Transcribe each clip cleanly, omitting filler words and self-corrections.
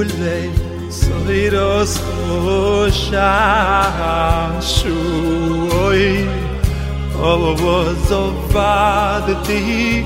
ule soiros shashui ovozovadti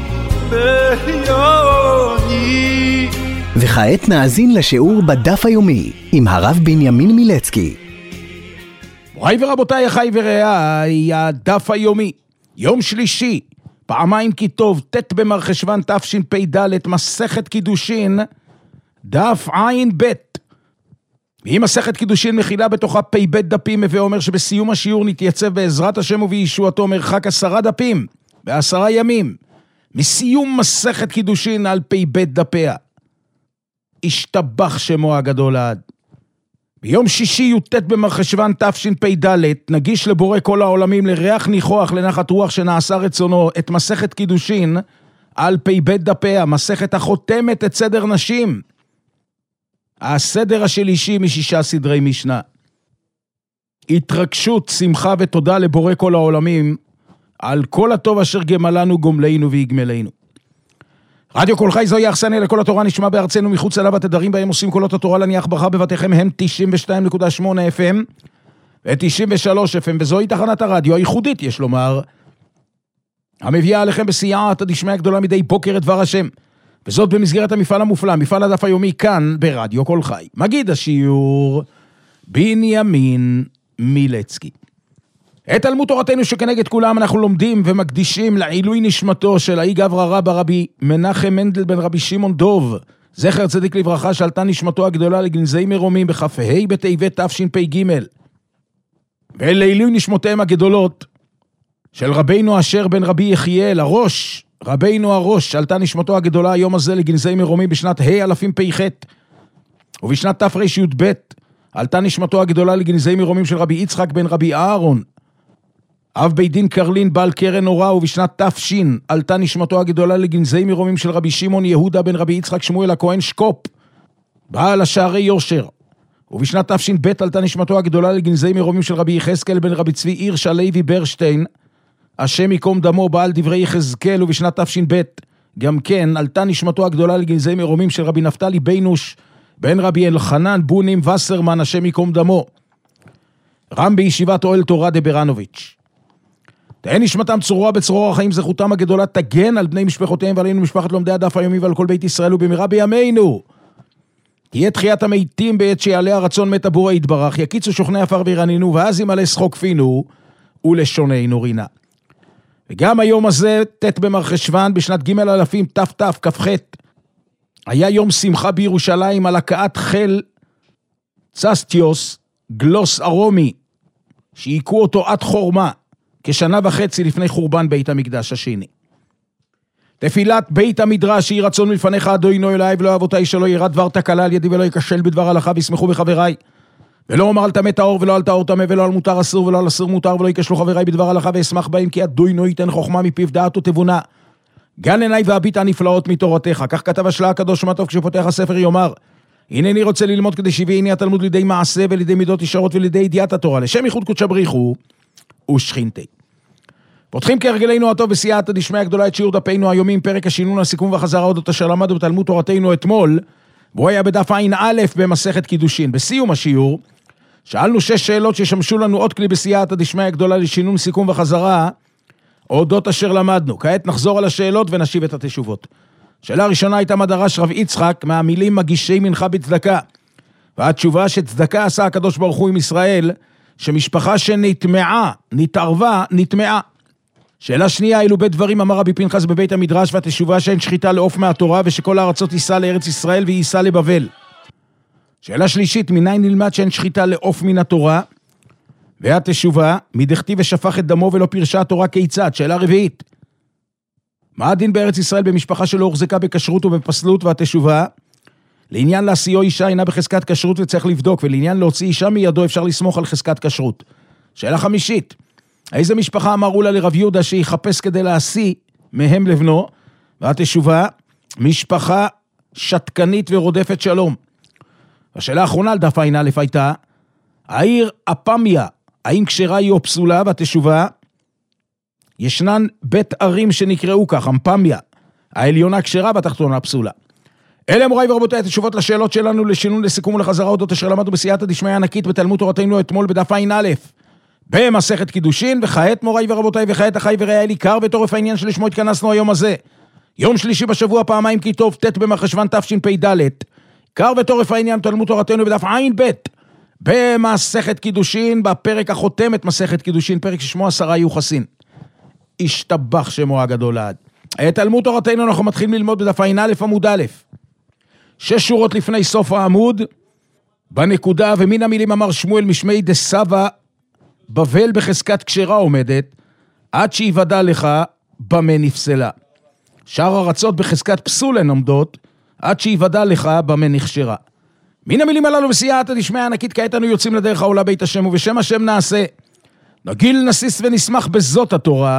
beyoni. וכעת נאזין לשיעור בדף היומי עם הרב בנימין מילצקי. מוריי ורבותיי, אחי ורעיי, הדף היומי, יום שלישי, פעמיים כי טוב, ט' במרחשוון תשפ"ד, מסכת קידושין, דף עין ב'. והיא מסכת קידושין מכילה בתוכה פ"ב דפים, ואומר שבסיום השיעור נתייצב בעזרת השם ובישועתו מרחק 10 דפים, ב10 ימים, מסיום מסכת קידושין על פ"ב דפיה. השתבח שמו הגדול עד. ביום שישי י"ט במרחשוון תשפ"ד נגיש לבורא כל העולמים לריח ניחוח לנחת רוח שנעשה רצונו את מסכת קידושין על פ"ב דפיה, מסכת החותמת את סדר נשים, הסדר השלישי מ6 סדרי משנה. התרגשות, שמחה ותודה לבורא כל העולמים על כל הטוב אשר גמלנו גומלנו ויגמלנו. רדיו כל חי זוהי האכסניה לכל התורה, נשמע בארצנו מחוץ אליו, התדרים בהם עושים קולות התורה להניח ברכה בבתיכם הם 92.8 FM ו-93 FM, וזוהי תחנת הרדיו הייחודית, יש לומר, המביאה עליכם בסייעתא דשמיא הגדולה מדי בוקר את דבר השם, וזאת במסגרת המפעל המופלא, מפעל הדף היומי כאן ברדיו כל חי. מגיד השיעור בנימין מילצקי. את תלמוד תורתנו שכנגד כולם אנחנו לומדים ומקדישים לעילוי נשמתו של האי גברא רבא רבי מנחם מנדל בן רבי שמעון דוב, זכר צדיק לברכה, שעלתה נשמתו הגדולה לגנזי מרומים בכ"ה בטבת תשפ"ג, ולעילוי נשמותיהם הגדולות של רבינו אשר בן רבי יחיאל הראש, רבינו הראש, שעלתה נשמתו הגדולה היום הזה לגנזי מרומים בשנת ה' פ"ח, ובשנת תרי"ב עלתה נשמתו הגדולה לגנזי מרומים של רבי יצחק בן רבי אהרון, אב בית דין קרלין בעל קרן אורה, ובשנת תש עלתה נשמתו הגדולה לגנזי מרומים של רבי שמעון יהודה בן רבי יצחק שמואל הכהן שקופ, בעל השערי יושר, ובשנת תש"ב עלתה נשמתו הגדולה לגנזי מרומים של רבי יחזקאל בן רבי צבי הירש הלוי ברשטיין, השם יקום דמו, בעל דברי יחזקאל, ובשנת תש"ב גם כן עלתה נשמתו הגדולה לגנזי מרומים של רבי נפתלי בינוש בן רבי אלחנן בונים וסרמן, השם יקום דמו, רם בישיבת אוהל תורה דברנוביץ'. תהא נשמתם צרורה בצרור החיים, זכותם הגדולה תגן על בני משפחותיהם ועלינו משפחת לומדי הדף היומי ועל כל בית ישראל, ובמהרה בימינו תהיה תחיית המתים בעת שיעלה הרצון מת הבורא יתברך, יקיצו שוכני עפר וירננו, ואז ימלא שחוק פינו ולשוננו רינה. וגם היום הזה, ט' במרחשוון בשנת ג' אלפים תתכ"ח, היה יום שמחה בירושלים על הקעת חיל צסטיוס גלוס הרומי, שהיקו אותו עד חורמה, כשנה וחצי לפני חורבן בית המקדש השני. תפילת בית המדרש, יהי רצון מלפניך אדוני אלוהי ולא אבותיי, שלא ירא דבר תקלה על ידי ולא ייכשל בדבר הלכה, וישמחו בחבריי, ולא אומר על טמא טהור ולא על טהור טמא, ולא על מותר אסור ולא על אסור מותר, ולא ייכשלו חבריי בדבר הלכה, ואשמח בהם, כי אדוני ייתן חוכמה מפיו דעת ותבונה, גן עיניי והביט הנפלאות מתורתך. כך כתב השלה הקדוש מה טוב כשפותח הספר יאמר, הנני רוצה ללמוד כדי שיביאני התלמוד לידי מעשה ולידי מידות ישרות ולידי ידיעת התורה, לשם ייחוד קודש בריחו ושכינתי. פותחים כהרגלנו הטוב בסייעתא דשמיא הגדולה את שיעור דפינו היומיים, פרק השינון, הסיכום והחזרה אודות אשר למדנו בתלמוד תורתנו אתמול, והוא היה בדף ע"א במסכת קידושין. בסיום השיעור שאלנו 6 שאלות ששמשו לנו עוד כלי בסייעתא דשמיא הגדולה לשינון, סיכום וחזרה אודות אשר למדנו. כעת נחזור על השאלות ונשיב את התשובות. שאלה הראשונה הייתה מה דרש רב יצחק מהמילים מגישי מנחה בצדקה, והתשובה שצדקה עשה הקדוש ברוך הוא עם ישראל, שמשפחה שנטמעה, נתערבה, נטמעה. שאלה שנייה, אילו בית דברים אמר רבי פנחס בבית המדרש, והתשובה שאין שחיטה לעוף מהתורה, ושכל הארצות ייסע לארץ ישראל וייסע לבבל. שאלה שלישית, מניין נלמד שאין שחיטה לעוף מן התורה, והתשובה, מדכתיב ושפך את דמו ולא פירשה התורה כיצד. שאלה רביעית, מה הדין בארץ ישראל במשפחה שלא הוחזקה בכשרות ובפסלות, והתשובה, לעניין להשיאו אישה אינה בחזקת כשרות וצריך לבדוק, ולעניין להוציא אישה מידו אפשר לסמוך על חזקת כשרות. שאלה חמישית, איזה משפחה אמרו לה לרב יהודה שיחפש כדי להשיא מהם לבנו, והתשובה, משפחה שתקנית ורודפת שלום. השאלה האחרונה על דף ע"א הייתה, העיר אפמיה, האם כשרה היא או פסולה? והתשובה, ישנן בית ערים שנקראו כך, אמפמיה, העליונה כשרה והתחתונה פסולה. אלה מוריי ורבותיי, התשובות לשאלות שלנו לשינון, לסיכום ולחזרה אודות אשר למדנו בסייעתא דשמיא ענקית בתלמוד תורתנו אתמול בדף ע"א במסכת קידושין. וכעת מוריי ורבותיי, וכעת אחי ורעי לי, קר וטורף העניין שלשמו התכנסנו היום הזה, יום שלישי בשבוע, פעמיים כי טוב, ט' במרחשוון תשפ"ד. קר וטורף העניין תלמוד תורתנו בדף ע"ב במסכת קידושין, בפרק החותם את מסכת קידושין, פרק ששמו 10 יוחסין. השתבח שמו הגדול לעד. את תלמוד תורתנו אנחנו מתחילים ללמוד בדף ע"א עמוד א', 6 שורות לפני סוף העמוד, בנקודה ומן המילים אמר שמואל משמי דסבא, בבל בחזקת כשרה עומדת, עד שיוודע לך במה נפסלה. שאר ארצות בחזקת פסול הן עומדות, עד שיוודע לך במה נכשרה. מן המילים הללו בסייעתא דשמיא ענקית, כעת אנו יוצאים לדרך העולה בית השם, ובשם השם נעשה. נגיל, נסיס ונשמח בזאת התורה,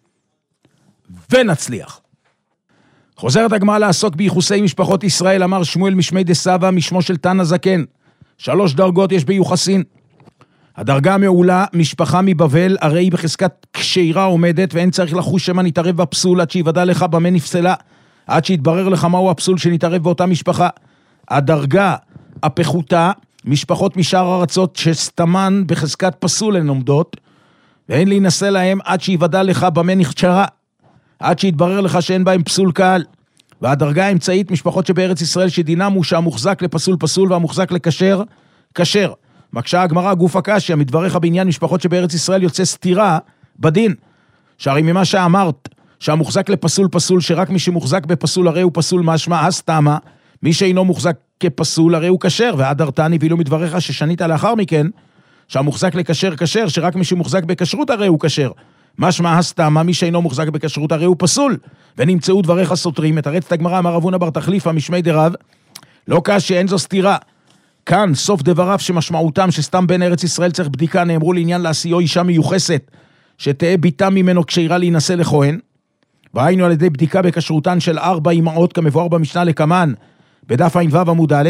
ונצליח. חוזרת הגמרא לעסוק ביחוסי משפחות ישראל. אמר שמואל משמי דסבא, משמו של תנא זקן. 3 דרגות יש ביוחסין. הדרגה המעולה, משפחה מבבל, הרי היא בחזקת כשרה עומדת, ואין צריך לחוש שמה נתערב בפסול, עד שיוודע לך במה נפסלה, עד שיתברר לך מהו הפסול שנתערב באותה משפחה. הדרגה הפחותה, משפחות משאר ארצות שסתמן בחזקת פסול הן עומדות, ואין להינשא להם עד שיוודע לך במה נכשרה, עד שיתברר לך שאין בהם פסול קהל. והדרגה האמצעית, משפחות שבארץ ישראל שדינם הוא שהמוחזק לפסול פסול והמוחזק לכשר כשר. מקשה הגמרא גוף הקשיא, מדבריך בעניין משפחות שבארץ ישראל יוצא סתירה בדין, שהרי ממה שאמרת שהמוחזק לפסול פסול, שרק מי שמוחזק בפסול הרי הוא פסול, משמע הסתמה מי שאינו מוחזק כפסול הרי הוא כשר, והדרתני ואילו מדבריך ששנית לאחר מכן שהמוחזק לכשר כשר, שרק מי שמוחזק בכשרות הרי הוא כשר, משמע הסתמה מי שאינו מוחזק בכשרות הרי הוא פסול. ונמצאו דבריך סותרים. מתרצת הגמרא אמר רב הונא בר תחליפא משמי דרב, לא קשיא, אין זו סתירה. כאן סוף דבריו שמשמעותם שסתם בן ארץ ישראל צריך בדיקה, נאמרו לעניין לעשיו אישה מיוחסת שתהיה ביתה ממנו כשרה להינשא לכהן, והיינו על ידי בדיקה בכשרותן של 4 אמהות כמבואר במשנה לקמן בדף ע"ו עמוד א'.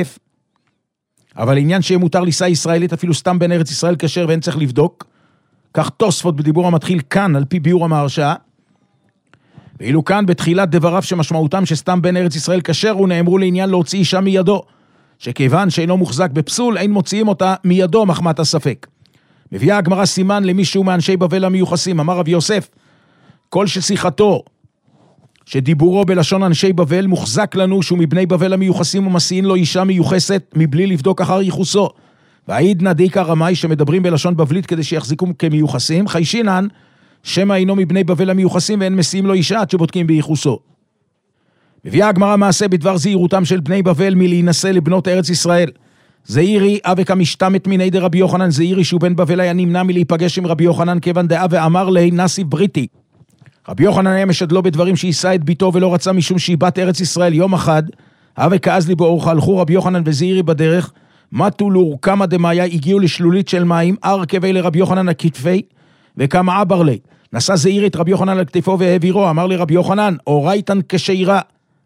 אבל עניין שיהיה מותר לישא ישראלית אפילו סתם בן ארץ ישראל כשר ואין צריך לבדוק, כך תוספות בדיבור המתחיל כאן על פי ביאור המהרש"א. ואילו כאן בתחילת דבריו שמשמעותם שסתם בן ארץ ישראל כשר, הוא נאמרו לעניין להוציא אישה מידו, שכיוון שאינו מוחזק בפסול אין מוציאים אותה מידו מחמת הספק. מביאה הגמרא סימן למישהו מאנשי בבל המיוחסים. אמר רב יוסף, כל ששיחתו שדיבורו בלשון אנשי בבל מוחזק לנו שהוא מבני בבל המיוחסים, ומסיעים לו אישה מיוחסת מבלי לבדוק אחר ייחוסו. והעידנא דאיכא רמאי שמדברים בלשון בבלית כדי שיחזיקו כמיוחסים, חיישינן שמא אינו מבני בבל המיוחסים ואין מסיעים לו אישה עד שבודקים בייחוסו. מביאה הגמרא מעשה בדבר זהירותם של בני בבל מלהינשא לבנות ארץ ישראל. זהירי אבק המשתמת מיני דרבי יוחנן, זהירי שהוא בן בבל היה נמנע מלהיפגש עם רבי יוחנן כיוון דעה ואמר לי נסיב בריתי. רבי יוחנן היה משדלו בדברים שישא את ביתו ולא רצה משום שהיא בת ארץ ישראל. יום אחד אבק כעז לי באורך, הלכו רבי יוחנן וזהירי בדרך, מתו לאורכמה דמאיה, הגיעו לשלולית של מים, ארכבי לרבי יוחנן הכתפי וכמה עבר לי. נשא זהירי את רבי יוחנן על כתפו והעבירו, אמר לי רבי יוחנן, אורייתן כשרה,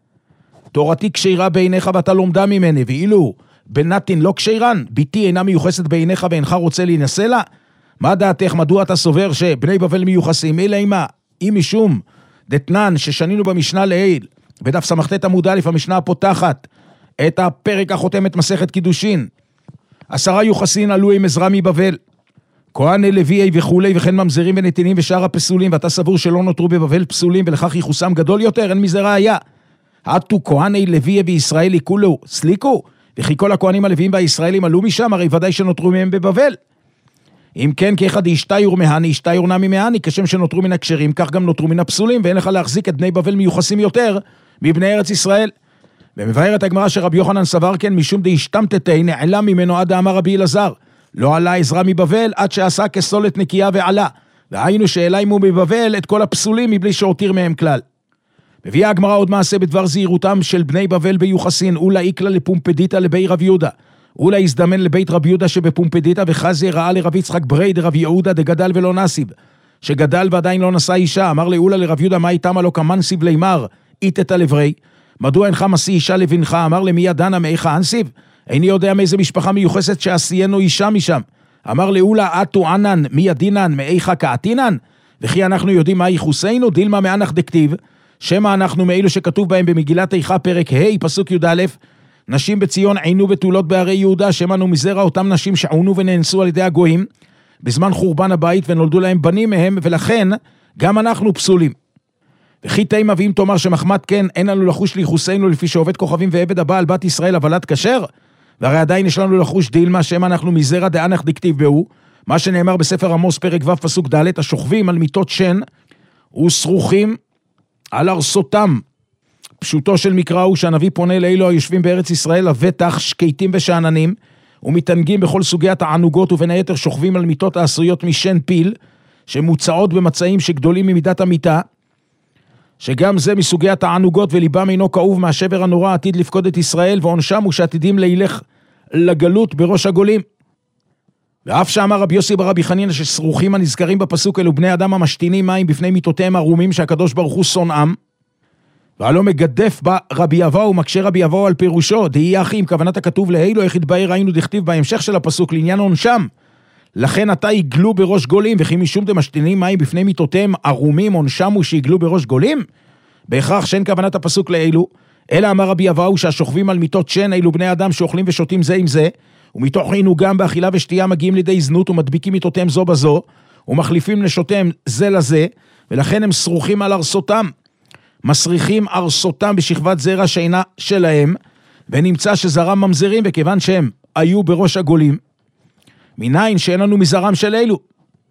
תורתי כשרה בעיניך ואתה לומדה ממני, ואילו בנתין לא כשרן, ביתי אינה מיוחסת בעיניך ואינך רוצה להינשא לה? מה דעתך, מדוע אתה סובר שבני בבל מיוחסים? אלא אימה, אם משום דתנן ששנינו במשנה לעיל, בדף סמכת עמוד א', המשנה הפותחת את הפרק החותם את מסכת קידושין, 10 יוחסין עלו עם עזרא מבבל, כהני לוי וכולי וכן ממזרים ונתינים ושאר הפסולים, ואתה סבור שלא נותרו בבבל פסולים ולכך ייחוסם גדול יותר, אין מזה ראיה. עטו כהני לוי וישראלי כולו סליקו, וכי כל הכהנים הלוויים והישראלים עלו משם, הרי ודאי שנותרו מהם בבבל. אם כן, כאחד ישתיור מהני, ישתיור נמי מהני, כשם שנותרו מן הכשרים, כך גם נותרו מן הפסולים, ואין לך להחזיק את בני בבל מיוחסים יותר מבני ארץ ישראל. ומבארת הגמרא שרבי יוחנן סבר כן, משום דהשתמתתי נעלה ממנו עד אמר רבי אלעזר, לא עלה עזרא מבבל עד שעשה כסולת נקייה ועלה, והיינו שאלה אם הוא מבבל את כל הפסולים מבלי שהותיר מהם כלל. מביאה הגמרא עוד מעשה בדבר זהירותם של בני בבל ביוחסין, אולי איקלה לפומפדיתא לבי רב יהודה, אולי הזדמן לבית רב יהודה שבפומפדיתא, וחזי ראה לרב יצחק ברי דרב יהודה דגדל ולא נסיב, שגדל ועדיין לא נשא אישה. אמר לאולה לרב יהודה, מה איתם הלא כמנסיב לימר, איתת לברי, מדוע אינך משיא אישה לבנך? אמר למי ידענה מאיך אנסיב, איני יודע מאיזה משפחה מיוחסת שעשיינו אישה משם. אמר לאולה, אתו ענן מי ידינן מאיך קעתינן, וכי אנחנו יודעים מה ייחוסינו? דילמה מאנך דכתיב שמה אנחנו מאלו שכתוב בהם במגילת איכה פרק ה' פסוק י"א, נשים בציון עינו בתולות בערי יהודה, שמנו מזרע אותם נשים שעונו ונאנסו על ידי הגויים, בזמן חורבן הבית ונולדו להם בנים מהם, ולכן גם אנחנו פסולים. וכי תימה ואם תאמר שמחמת כן אין לנו לחוש ליחוסינו לפי שעובד כוכבים ועבד הבא על בת ישראל הבלת כשר, והרי עדיין יש לנו לחוש דילמה שמה אנחנו מזרע דאנך דכתיב בהו, מה שנאמר בספר עמוס פרק ו' פסוק ד', השוכבים על מיטות שן ושרוכים על ארסותם. פשוטו של מקרא הוא שהנביא פונה לאלו היושבים בארץ ישראל לבטח שקטים ושעננים, ומתענגים בכל סוגי התענוגות, ובין היתר שוכבים על מיטות העשויות משן פיל, שמוצאות במצעים שגדולים ממידת המיטה, שגם זה מסוגי התענוגות, וליבם אינו כאוב מהשבר הנורא עתיד לפקוד את ישראל, ועונשם הוא שעתידים להילך לגלות בראש הגולים. ואף שאמר רבי יוסי ברבי חנינא שסרוכים הנזכרים בפסוק אלו בני אדם המשתינים מים בפני מיטותיהם ערומים שהקדוש ברוך הוא שונאם, והלא מגדף בה רבי אבאו ומקשה רבי אבאו על פירושו, דהי אחי עם כוונת הכתוב להילו איך יתבהר ראינו דכתיב בהמשך של הפסוק לעניין עונשם, לכן אתה יגלו בראש גולים, וכי משום דמשתינים מים בפני מיטותיהם ערומים עונשם הוא שיגלו בראש גולים? בהכרח שאין כוונת הפסוק לאלו, אלא אמר רבי אבאו שהשוכבים על מיטות שן אלו בני אדם שאוכלים ושותים זה עם זה, ומתוך עינוגם באכילה ושתייה מגיעים לידי זנות ומדביקים מיטותיהם זו בזו, ומחליפים נשותיהם זה לזה, ולכן הם סרוכים על ארסותם, מסריחים ארסותם בשכבת זרע שאינה שלהם, ונמצא שזרם ממזרים, וכיוון שהם היו בראש הגולים, מניין שאין לנו מזרם של אלו.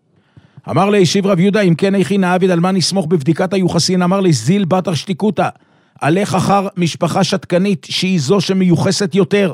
אמר לישיב רב יהודה, אם כן איכי נעביד על מה נסמוך בבדיקת היוחסין, אמר לי זיל בת ארשתיקותא, הלך אחר משפחה שתקנית, שהיא זו שמיוחסת יותר,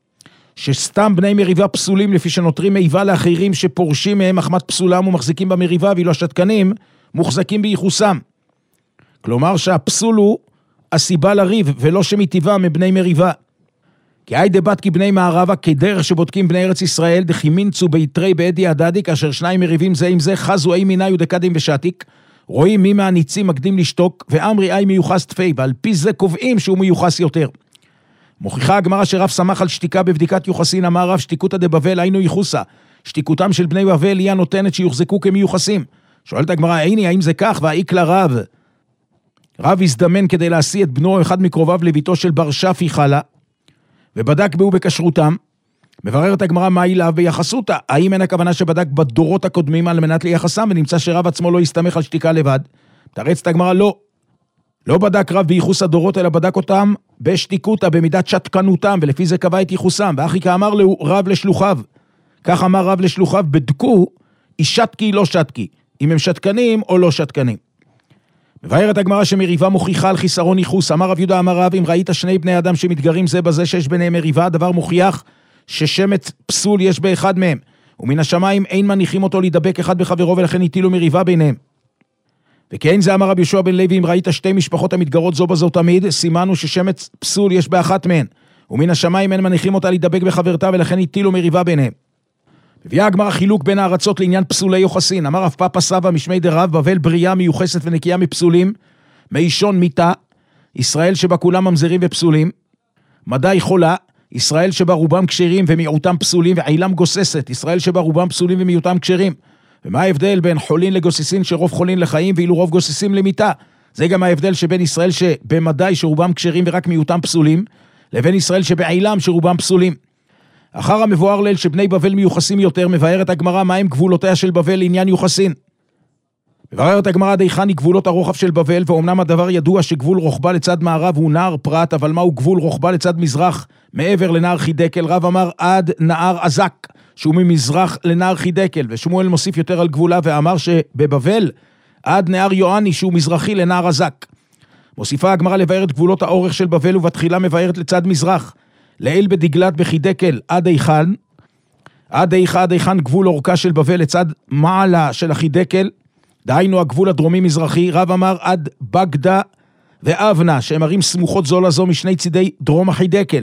שסתם בני מריבה פסולים, לפי שנותרים מיבה לאחרים שפורשים מהם מחמת פסולם ומחזיקים במריבה, ואילו השתקנים מוחזקים בייחוסם. כלומר שהפסול הוא הסיבה לריב, ולא שמטבעה מבני מריבה. כי היידה בת כי בני מערבה, כדרך שבודקים בני ארץ ישראל, דחימינצו ביתרי בעדי הדדי, כאשר שניים מריבים זה עם זה, חזו אי מיני ודקדים ושעתיק, רואים מי מהניצים מקדים לשתוק, ואמרי אי מיוחס תפי, ועל פי זה קובעים שהוא מיוחס יותר. מוכיחה הגמרא שרב שמח על שתיקה בבדיקת יוחסין, אמר רב שתיקותא דבבל היינו ייחוסה, שתיקותם של בני בבל היא הנותנת שיוחזקו כמיוחסים. שואלת הגמרא, איני, האם זה כך? והאיק לרב. רב הזדמן כדי להשיא את בנו אחד מקרוביו לביתו של בר שפי חלה, ובדק בהו בכשרותם. מבררת הגמרא מה אליו ביחסותה, האם אין הכוונה שבדק בדורות הקודמים על מנת ליחסם, ונמצא שרב עצמו לא יסתמך על שתיקה לבד? תרצת הגמרא לא בדק רב בייחוס הדורות, אלא בדק אותם בשתיקותה, במידת שתקנותם, ולפי זה קבע את ייחוסם. ואחי כאמר לו רב לשלוחיו, כך אמר רב לשלוחיו, בדקו, היא שתקי לא שתקי, אם הם שתקנים או לא שתקנים. מבארת הגמרא שמריבה מוכיחה על חיסרון ייחוס. אמר רב יהודה אמר רב, אם ראית שני בני אדם שמתגרים זה בזה שיש ביניהם מריבה, הדבר מוכיח ששמץ פסול יש באחד מהם, ומן השמיים אין מניחים אותו להידבק אחד בחברו, ולכן הטילו מריבה ביניהם. וכן זה אמר רב יהושע בן לוי, אם ראית שתי משפחות המתגרות זו בזו תמיד, סימנו ששמץ פסול יש באחת מהן, ומן השמיים אין מניחים אותה להידבק בחברתה, ולכן הטילו מריבה ביניהם. מביאה הגמרא חילוק בין הארצות לעניין פסולי יוחסין. אמר רב פאפא סבא משמי דרב, בבל בריאה מיוחסת ונקייה מפסולים, מאישון מיתה, ישראל שבה כולם ממזרים ופסולים, מדי חולה, ישראל שבה רובם כשרים ומיעוטם פסולים, ועילם גוססת, ישראל שבה רובם פסולים ומיעוטם כשרים. ומה ההבדל בין חולין לגוססין שרוב חולין לחיים, ואילו רוב גוססים למיתה? זה גם ההבדל שבין ישראל שבמדי שרובם כשרים ורק מיעוטם פסולים, לבין ישראל שבעילם שרובם פסולים. אחר המבואר ליל שבני בבל מיוחסים יותר, מבארת הגמרא מהם גבולותיה של בבל לעניין יוחסין. מבארת הגמרא דיכני גבולות הרוחב של בבל, ואומנם הדבר ידוע שגבול רוחבה לצד מערב הוא נהר פרת, אבל מהו גבול רוחבה לצד מזרח מעבר לנהר חידקל? רב אמר עד נהר עזק, שהוא ממזרח לנהר חידקל, ושמואל מוסיף יותר על גבולה ואמר שבבבל עד נהר יואני שהוא מזרחי לנהר עזק. מוסיפה הגמרא לבאר את גבולות האורך של בבל, ובתחילה מבארת לצד מזרח. לעיל בדגלת בחידקל עד איכן, עד איכן גבול אורכה של בבל לצד מעלה של החידקל, דהיינו הגבול הדרומי-מזרחי. רב אמר עד בגדה ואבנה, שהם ערים סמוכות זו לזו משני צידי דרום החידקל.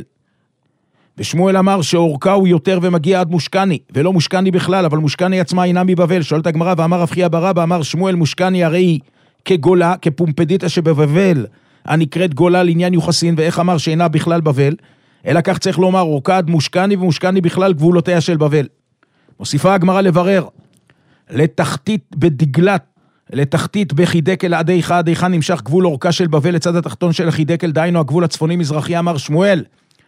ושמואל אמר שאורכה הוא יותר ומגיע עד מושקני, ולא מושקני בכלל, אבל מושקני עצמה אינה מבבל. שואלת הגמרא, ואמר רב חייא בר אבא, אמר שמואל מושקני הרי היא כגולה, כפומפדיטה שבבבל, הנקראת גולה לעניין יוחסין, ואיך אמר שאינה בכלל בבל? אלא כך צריך לומר, אורכה עד מושקני, ומושקני בכלל גבולותיה של בבל. מוסיפה הגמרא לברר, לתחתית בדגלת, לתחתית בחידקל עד איכה, עד איכה נמשך גבול אורכה של בבל לצד התחתון של החידקל, דהיינו הגבול הצפוני-מזרחי, אמר שמואל,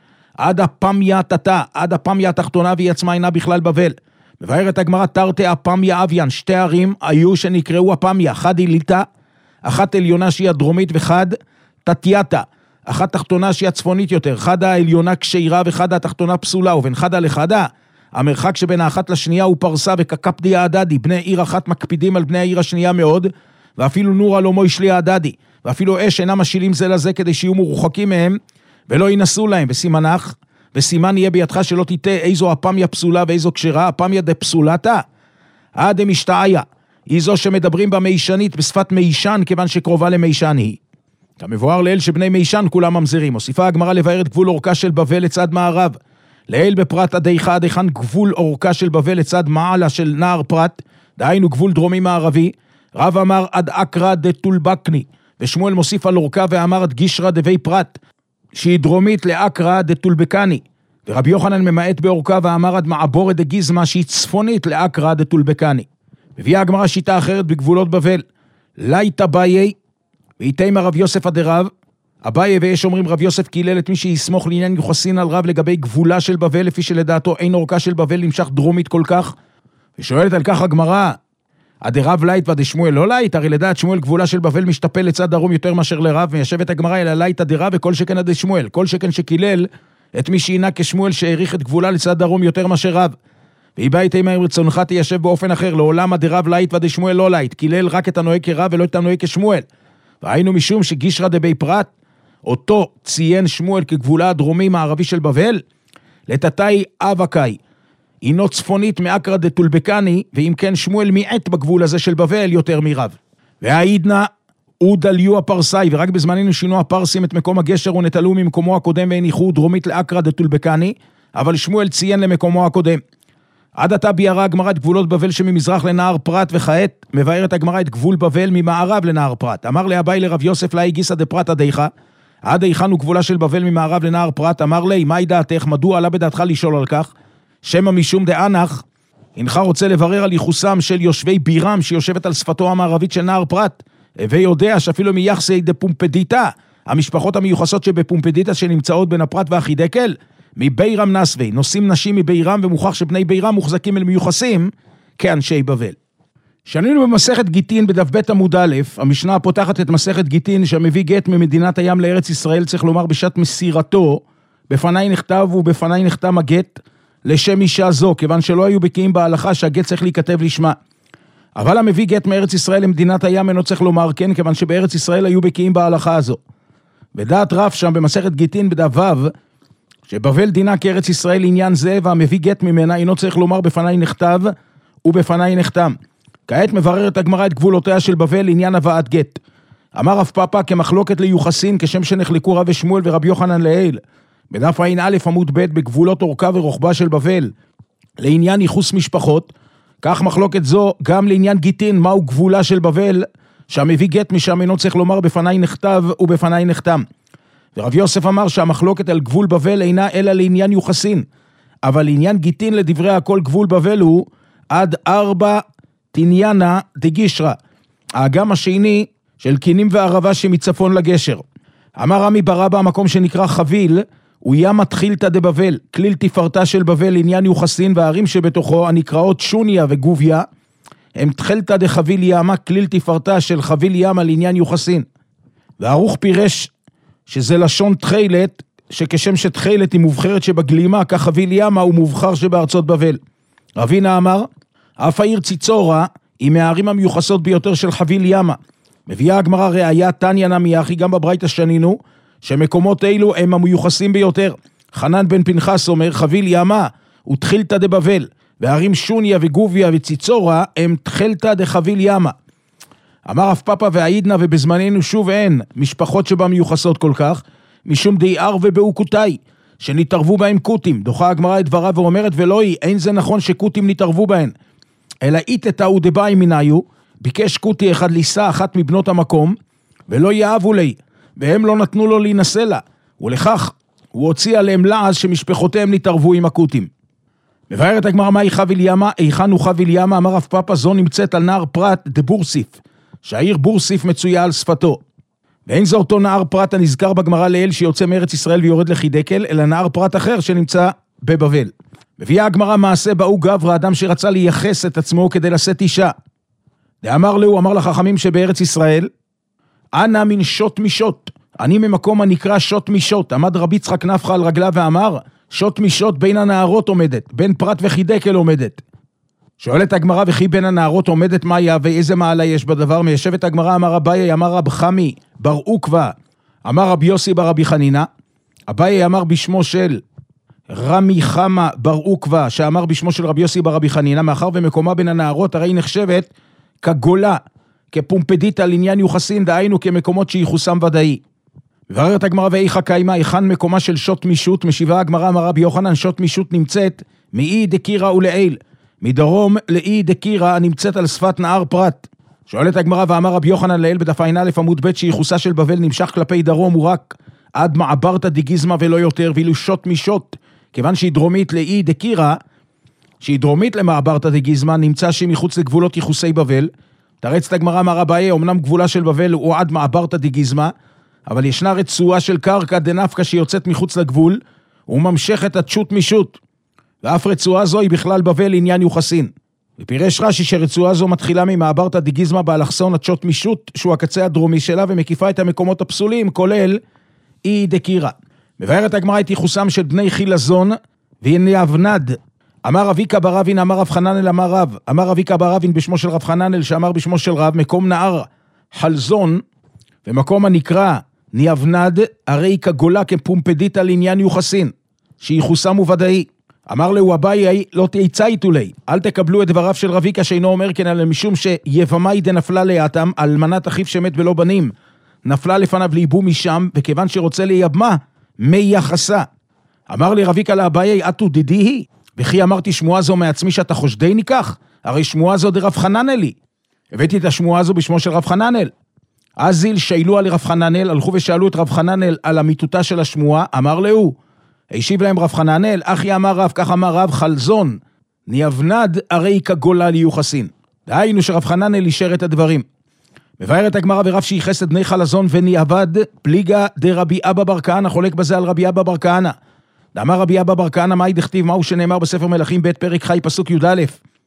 עד הפמיה תתה, עד הפמיה התחתונה, והיא עצמה אינה בכלל בבל. מבארת הגמרא, תרתי הפמיה אביין, שתי ערים היו שנקראו הפמיה, חד איליטה, אחת עליונה שהיא הדרומית, וחד תתייתה, אחת תחתונה שהיא הצפונית יותר, חד העליונה קשירה וחד התחתונה פסולה, ובין חדה לחדה, המרחק שבין האחת לשנייה הוא פרסה וכקפדי העדדי, בני עיר אחת מקפידים על בני העיר השנייה מאוד, ואפילו נורה לא מוישלי העדדי, ואפילו אש אינם משילים זה לזה כדי שיהיו מרוחקים מהם, ולא ינסו להם, וסימנך, וסימן יהיה בידך שלא תיתה איזו הפמיה פסולה ואיזו קשרה, הפמיה דה פסולתה, עד המשתעיה, היא זו שמדברים בה מישנית בשפת מישן, כיוון שקרובה למישן היא. כמבואר לאל שבני מישן כולם ממזרים, הוסיפה הגמרא לבאר את גבול אורכה של בבל לצד מערב, לאל בפרט עד איכה עד איכן גבול אורכה של בבל לצד מעלה של נהר פרת, דהיינו גבול דרומי מערבי, רב אמר עד אקרא דתולבקני, ושמואל מוסיף על אורכה ואמר עד גישרא דבי פרת, שהיא דרומית לאקרא דתולבקני, ורבי יוחנן ממעט באורכה ואמר עד מעבורת דגיזמה שהיא צפונית לאקרא דתולבקני. מביאה הגמרא שיטה אחרת בגבולות בבל, לית אביי, ואיתם רב יוסף עד רב, אביי ויש אומרים רב יוסף קילל את מי שיסמוך לעניין יוחסין על רב לגבי גבולה של בבל, לפי שלדעתו אין אורכה של בבל נמשך דרומית כל כך, ושואלת על כך הגמרא, עד רב לית ועד שמואל לא לית, הרי לדעת שמואל גבולה של בבל משתפל לצד דרום יותר מאשר לרב, מיישבת הגמרא אלא לית עד רב וכל שכן עד שמואל, כל שכן שקילל את מי שהינה כשמואל שהעריך את גבולה לצד דרום יותר מאשר רב, והיא באה איתם עם רצונך תיישב באופן אחר, לעולם עד רב לית ועד שמואל לא לית, קילל רק את הנוהג כרב ולא את הנוהג כשמואל, והיינו משום שגישרא דבי פרת, אותו ציין שמואל כגבולה הדרומי מערבי של בבל, לתתאי אבקאי, הינו צפונית מאקרא דתולבקני, ואם כן שמואל מיעט בגבול הזה של בבל יותר מרב. והעידנה אודליו הפרסאי, ורק בזמננו שינו הפרסים את מקום הגשר ונטלו ממקומו הקודם והניחו דרומית לאקרא דתולבקני, אבל שמואל ציין למקומו הקודם. עד עתה ביארה הגמרא את גבולות בבל שממזרח לנהר פרת, וכעת מבארת הגמרא את גבול בבל ממערב לנהר פרת. אמר לאביי לרב יוסף לאי גיסא דפרת עד איכה, עד איכן הוא גבולה של בבל ממערב לנהר פרת. אמר לי, מהי דעתך? מדוע עלה בדעתך לשאול על כך? שמא משום דאנך, אינך רוצה לברר על ייחוסם של יושבי בירם שיושבת על שפתו המערבית של נהר פרת, ויודע שאפילו מיחסי דפומפדיטה, המשפחות המיוחסות שבפומפדיטה שנמצאות בין הפרת והחידקל, מבירם נסווי, נושאים נשים מבירם, ומוכח שבני בירם מוחזקים אל מיוחסים כאנשי בבל. שנינו במסכת גיטין בדף ב' עמוד א', המשנה פותחת את מסכת גיטין שמביא גט ממדינת הים לארץ ישראל, צריך לומר בשעת מסירתו, בפני נכתב ובפני נחתם הגט לשם אישה זו, כיוון שלא היו בקיאים בהלכה שהגט צריך להיכתב לשמה. אבל המביא גט מארץ ישראל למדינת הים אינו צריך לומר כן, כיוון שבארץ ישראל היו בקיאים בהלכה הזו. ודעת רב שם במסכת גיטין בדף ו', שבבל דינה כארץ ישראל עניין זה, והמביא גט ממנה אינו צריך לומר בפני נכתב ובפני נחתם. כעת מבררת הגמרא את גבולותיה של בבל לעניין הבאת גט. אמר רב פאפא כמחלוקת ליוחסין, כשם שנחלקו רב ושמואל ורבי יוחנן לאל, בדף ע"א עמוד ב' בגבולות אורכה ורוחבה של בבל, לעניין ייחוס משפחות, כך מחלוקת זו גם לעניין גיטין, מהו גבולה של בבל, שהמביא גט משם אינו צריך לומר בפני נכתב ובפני נחתם. ורב יוסף אמר שהמחלוקת על גבול בבל אינה אלא לעניין יוחסין, אבל לעניין גיטין לדברי הכל גבול בבל הוא עד 4 תניאנה דגישרא, האגם השני של קינים וערבה שמצפון לגשר. אמר רמי ברבא, המקום שנקרא חביל, הוא ים התחילתא דבבל, כליל תפארתה של בבל, עניין יוחסין, והערים שבתוכו הנקראות שוניה וגוביה, הם תחילתא דחביל ימה, כליל תפארתה של חביל ימה לעניין יוחסין. וערוך פירש שזה לשון תחילת, שכשם שתחילת היא מובחרת שבגלימה, כך חביל ימה הוא מובחר שבארצות בבל. רבינה אמר, אף העיר ציצורה היא מהערים המיוחסות ביותר של חביל ימה. מביאה הגמרא ראיה תניא נמי אחי, גם בברייתא שנינו, שמקומות אלו הם המיוחסים ביותר. חנן בן פנחס אומר, חביל ימה הוא תחילתא דבבל, והערים שוניה וגוביה וציצורה הם תחילתא דחביל ימה. אמר רב פאפא והעידנא, ובזמננו שוב אין משפחות שבה מיוחסות כל כך, משום דיער ובאוקותאי, שנתערבו בהם קוטים. דוחה הגמרא את דברה ואומרת, ולא היא, אין זה נכון שקוטים נתערבו בהן, אלא איתתא ודבאי מניו, ביקש קוטי אחד לישא אחת מבנות המקום, ולא יאהבו לי, והם לא נתנו לו להינשא לה, ולכך הוא הוציא עליהם לעז שמשפחותיהם נתערבו עם הקוטים. מבארת הגמרא מהי חביל ימה, היכן הוא חביל ימה? אמר רב פאפא, זו נמצאת על נהר פרת דבורסיף, שהעיר בורסיף מצויה על שפתו. ואין זה אותו נהר פרת הנזכר בגמרא לאל שיוצא מארץ ישראל ויורד לחידקל, אלא נהר פרת אחר שנמצא בבבל. מביאה הגמרא מעשה באו גברא, אדם שרצה לייחס את עצמו כדי לשאת אישה. דאמר לו, אמר לחכמים שבארץ ישראל, אנא מן שוט משוט, אני ממקום הנקרא שוט משוט. עמד רבי יצחק נפחא על רגליו ואמר, שוט משוט בין הנהרות עומדת, בין פרת וחידקל עומדת. שואלת הגמרא, וכי בין הנהרות עומדת מאיה, ואיזה מעלה יש בדבר? מיישבת הגמרא, אמר אביי, אמר רב חמי בר עוקבא, אמר רבי יוסי בר רבי חנינא. אביי אמר בשמו של רמי חמא בר עוקבא, שאמר בשמו של רבי יוסי בר רבי חנינא, מאחר ומקומה בין הנהרות הרי נחשבת כגולה, כפומפדית על עניין יוחסין, דהיינו כמקומות שיחוסם ודאי. מבררת הגמרא, ואיכה קיימה, היכן מקומה של שוט משוט? משיבה הגמרא, אמר רבי יוחנן, שוט משוט נמצאת מאי דקירא ולעיל, מדרום לאי דקירא הנמצאת על שפת נהר פרת. שואלת הגמרא, ואמר רבי יוחנן לעיל בדף ע"א עמוד ב', שיחוסה של בבל נמשך כלפי דרום הוא רק עד מעברתא דגיזמה ולא יותר, ואילו שוט משוט, כיוון שהיא דרומית לאי דקירא, שהיא דרומית למעברתא דגיזמה, נמצא שהיא מחוץ לגבולות יחוסי בבל. תרצת הגמרא, אמר אביי, אמנם גבולה של בבל הוא עד מעברתא דגיזמה, אבל ישנה רצועה של קרקע דנפקא שיוצאת מחוץ לגבול, וממשכת עד שוט משוט. ואף רצועה זו היא בכלל בבל עניין יוחסין. ופירש רש"י שרצועה זו מתחילה ממעברתא דגיזמה באלכסון עד שוט משוט, שהוא הקצה הדרומי שלה, ומקיפה את המקומות הפסולים, כולל אי דקירא. מבארת הגמרא את ייחוסם של בני חילזון ויניאבנד. אמר רביקה בר אבין, אמר רב חננאל, אמר רב. אמר רביקה בר אבין בשמו של רב חננאל, שאמר בשמו של רב, מקום נהר חלזון, ומקום הנקרא ניאבנד, הרי כגולה כפומפדית על עניין יוחסין, שייחוסם וודאי. אמר לו אביי, לא תיצא איתולי, אל תקבלו את דבריו של רביקה שאינו אומר כן, אלא משום שיבמאי דנפלה ליאתם, אלמנת אחיו שמת בלא בנים, נפלה לפניו ליבום משם, וכיוון שרוצה ליבמה, מייחסה. אמר לי רביקה לאביי, אתו דידי היא, וכי אמרתי שמועה זו מעצמי שאתה חושדי ניקח, הרי שמועה זו דרב חננאלי. הבאתי את השמועה זו בשמו של רב חננאל. אז זיל שאלו על רב חננאל, הלכו ושאלו את רב חננאל על אמיתותה של השמועה, אמר לו, השיב להם רב חננאל, אחי אמר רב, כך אמר רב, חלזון, ניאבנד הרי כגולה ליוחסין. דהיינו שרב חננאל אישר את הדברים. מבארת הגמרא, ורב שייחס את בני חלזון וניאבד, פליגה דרבי אבא בר כהנא, חולק בזה על רבי אבא בר כהנא. דאמר רבי אבא בר כהנא, מהי דכתיב, מהו שנאמר בספר מלכים ב' פרק חי פסוק י"א,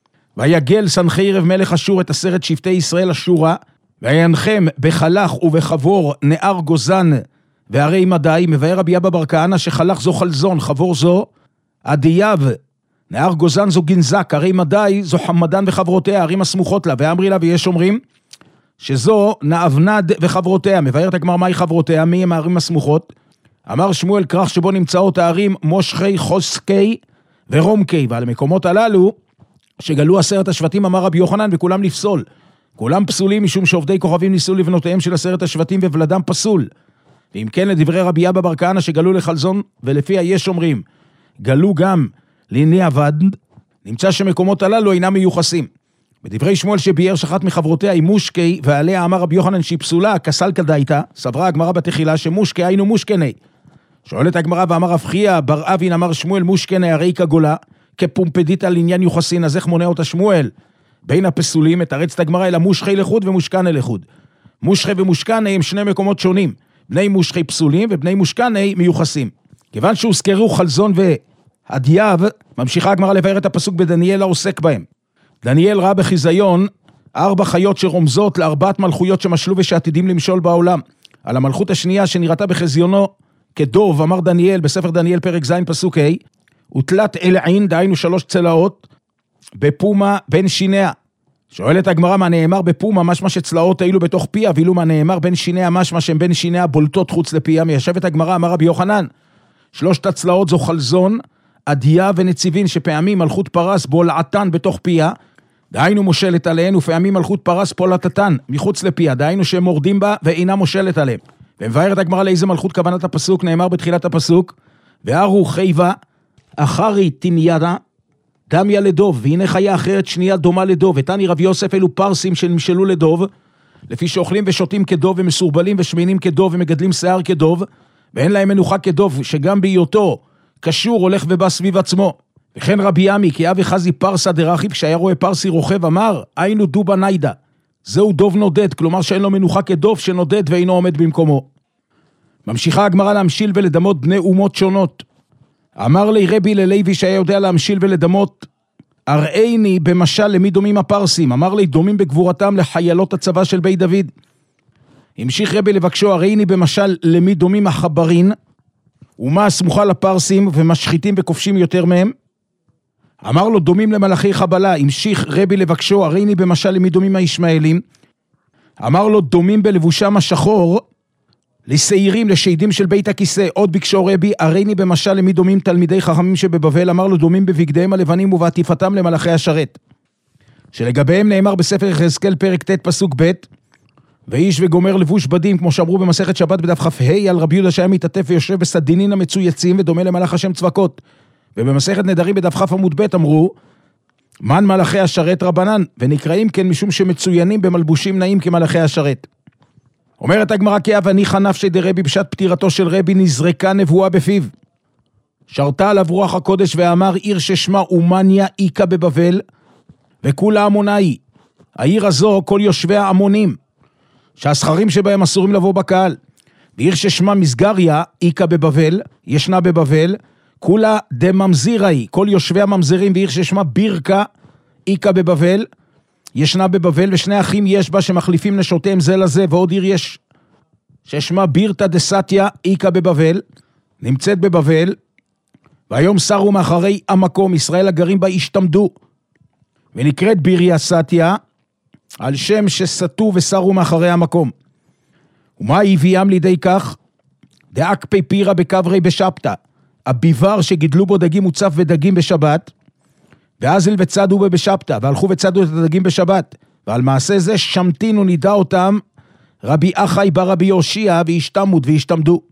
ויגל סנחריב מלך אשור את 10 שבטי ישראל אשורה, וינחם בחלך ובחבור נהר גוזן והרי מדי. מבאר רבי אבא בר כהנא שחלך זו חלזון, חבור זו עדייב, נהר גוזן זו גנזק, הרי מדי זו חמדן וחברותיה, ערים הסמוכות לה, ואמרי לה, ויש אומרים שזו נאבנד וחברותיה. מבאר את הגמרא, מהי חברותיה? מי הם הערים הסמוכות? אמר שמואל, כרך שבו נמצאות הערים מושכי, חוסקי ורומקי, ועל המקומות הללו שגלו 10 השבטים, אמר רבי יוחנן, וכולם לפסול. כולם פסולים משום שעובדי כוכבים ניסו לבנותיהם של 10 השבטים וולדם פסול. ואם כן, לדברי רבי אבא בר כהנא שגלו לחלזון, ולפי יש אומרים, גלו גם לניאבד, נמצא שמקומות הללו אינם מיוחסים. בדברי שמואל שביאר שחת מחברותיה היא מושקי, ועליה אמר רבי יוחנן שהיא פסולה, כסל כדאיתה, סברה הגמרא בתחילה שמושקי היינו מושקני. שואלת הגמרא, ואמר רב חייא בר אבין, אמר שמואל מושקני הרי כגולה, כפומפדית על עניין יוחסין, אז איך מונה אותה שמואל? בין הפסולים מתרצת הגמרא אלא מושכי לחוד ומושכני לחוד. מושכי ומושכני הם שני מקומות שונים, בני מושכי פסולים ובני מושכני מיוחסים. כיוון שהוזכרו חלזון ועדייב, ממשיכה הגמרא לבאר את הפסוק בדניאל העוסק בהם. דניאל ראה בחיזיון 4 חיות שרומזות ל4 מלכויות שמשלו ושעתידים למשול בעולם. על המלכות השנייה שנראתה בחזיונו כדוב, אמר דניאל בספר דניאל פרק ז' פסוק ה', ותלת אלעין, דהיינו 3 צלעות, בפומה בין שיניה. שואלת הגמרא, מה נאמר בפומה, משמע שצלעות אילו בתוך פיה, ואילו מה נאמר בין שיניה, משמע שהם בין שיניה בולטות חוץ לפיה. מיישבת הגמרא, אמר רבי יוחנן, 3 הצלעות זו חלזון, עדיה ונציבין, שפעמים מלכות פרס בולעתן בתוך פיה, דהיינו מושלת עליהן, ופעמים מלכות פרס פולעתן מחוץ לפיה, דהיינו שהם מורדים בה ואינה מושלת עליהם. ומבארת הגמרא לאיזה מלכות כוונת הפסוק, נאמר בתחילת הפסוק, והרו חייבה אחרי תניידה דמיה לדוב, והנה חיה אחרת שנייה דומה לדוב, ותני רב יוסף אלו פרסים שנמשלו לדוב, לפי שאוכלים ושותים כדוב ומסורבלים ושמינים כדוב ומגדלים שיער כדוב, ואין להם מנוחה כדוב, שגם בהיותו קשור הולך ובא סביב עצמו. וכן רבי ימי, כי אבי חזי פרסה דרחיב, כשהיה רואה פרסי רוכב, אמר, היינו דובה ניידה, זהו דוב נודד, כלומר שאין לו מנוחה כדוב שנודד ואינו עומד במקומו. ממשיכה הגמרא להמשיל ולדמות בני אומות שונות. אמר לי רבי ללוי שהיה יודע להמשיל ולדמות, הראיני במשל למי דומים הפרסים, אמר לי דומים בגבורתם לחיילות הצבא של בית דוד. המשיך רבי לבקשו, הראיני במשל למי דומים החברין, ומה סמוכה לפרסים ומשחיתים וכובשים יותר מהם. אמר לו דומים למלאכי חבלה. המשיך רבי לבקשו, הראיני במשל למי דומים הישמעאלים. אמר לו דומים בלבושם השחור לשעירים, לשעידים של בית הכיסא. עוד ביקשו רבי, הראיני במשל למי דומים תלמידי חכמים שבבבל. אמר לו דומים בבגדיהם הלבנים ובעטיפתם למלאכי השרת, שלגביהם נאמר בספר יחזקאל פרק ט' פסוק ב', ואיש וגומר לבוש בדים, כמו שאמרו במסכת שבת בדף כ"ה על רבי יהודה שהיה מתעטף ויושב בסדינין המצויצים ודומה למלאך השם צבקות. ובמסכת נדרים בדף כ' עמוד ב' אמרו מן מלאכי השרת רבנן, ונקראים כן משום שמצוינים במלבושים נעים כמלאכי השרת. אומרת הגמרא, כי אבניחא נפשי דרבי, בשעת פטירתו של רבי נזרקה נבואה בפיו. שרתה עליו רוח הקודש ואמר, עיר ששמה אומניה איקה בבבל, וכולה עמונאי. העיר הזו כל יושבי העמונים, שהסחרים שבהם אסורים לבוא בקהל. ועיר ששמה מסגריה איקה בבבל, ישנה בבבל, כולה דממזיראי, כל יושבי הממזרים. ועיר ששמה בירקה איקה בבבל, ישנה בבבל, ושני אחים יש בה שמחליפים נשותיהם זה לזה. ועוד עיר יש ששמה בירתא דסתיה איקה בבבל, נמצאת בבבל, והיום סרו מאחרי המקום, ישראל הגרים בה השתמדו, ונקראת ביריה סתיה, על שם שסתו וסרו מאחרי המקום. ומה הביאם לידי כך? דאקפי פירה בקברי בשבתא, הביבר שגידלו בו דגים מוצף ודגים בשבת, ואזל וצדו בו בשבתא, והלכו וצדו את הדגים בשבת, ועל מעשה זה שמתינו נידע אותם רבי אחי ברבי יושיע, והשתמוד והשתמדו.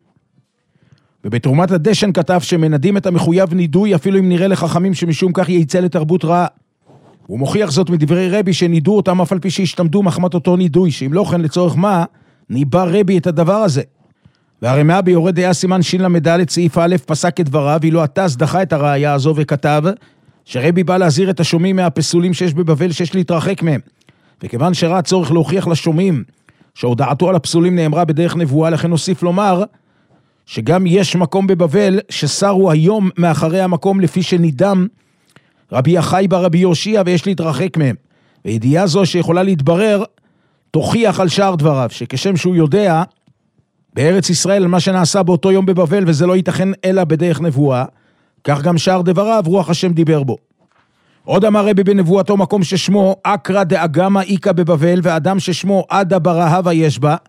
ובתרומת הדשן כתב שמנדים את המחויב נידוי, אפילו אם נראה לחכמים שמשום כך ייצא לתרבות רעה. הוא מוכיח זאת מדברי רבי שנידו אותם אף על פי שהשתמדו מחמת אותו נידוי, שאם לא כן לצורך מה ניבא רבי את הדבר הזה. והרמ"א ביורד דעה סימן שין למד' סעיף א' פסק את דבריו, ואילו התז דחה את הראיה הזו וכתב שרבי בא להזהיר את השומעים מהפסולים שיש בבבל שיש להתרחק מהם. וכיוון שראה צורך להוכיח לשומעים שהודעתו על הפסולים נאמרה בדרך נבואה, לכן הוסיף לומר שגם יש מקום בבבל שסרו היום מאחרי המקום לפי שנידם רבי אחי ברבי יושיע ויש להתרחק מהם. וידיעה זו שיכולה להתברר תוכיח על שאר דבריו, שכשם שהוא יודע בארץ ישראל על מה שנעשה באותו יום בבבל, וזה לא ייתכן אלא בדרך נבואה, כך גם שאר דבריו רוח השם דיבר בו. עוד אמר רבי בנבואתו מקום ששמו אקרא דאגמה איקה בבבל, ואדם ששמו עדה ברהבה יש בה,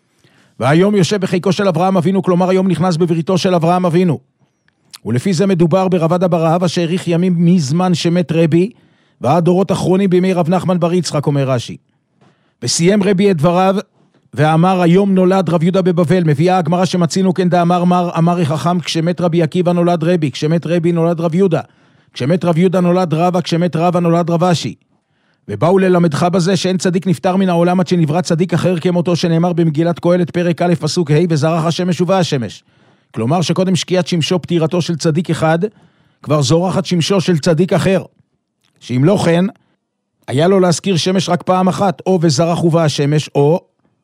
והיום יושב בחיקו של אברהם אבינו, כלומר היום נכנס בבריתו של אברהם אבינו. ולפי זה מדובר ברבדה ברהבה שהאריך ימים מזמן שמת רבי, ועד דורות אחרונים בימי רב נחמן בר יצחק, אומר רש"י. וסיים רבי את דבריו, ואמר היום נולד רב יהודה בבבל. מביאה הגמרא שמצינו כן דאמר מר אמר חכם, כשמת רבי עקיבא נולד רבי, כשמת רבי נולד רב יהודה, כשמת רב יהודה נולד רבא, כשמת רבא נולד רב אשי. ובאו ללמדך בזה שאין צדיק נפטר מן העולם עד שנברא צדיק אחר כמותו, שנאמר במגילת קהלת פרק א' פסוק ה' וזרח השמש ובא השמש. כלומר שקודם שקיעת שמשו פטירתו של צדיק אחד, כבר זורחת שמשו של צדיק אחר. שאם לא כן, היה לו להזכיר שמש רק פעם אחת, או וזרח ובא השמש, או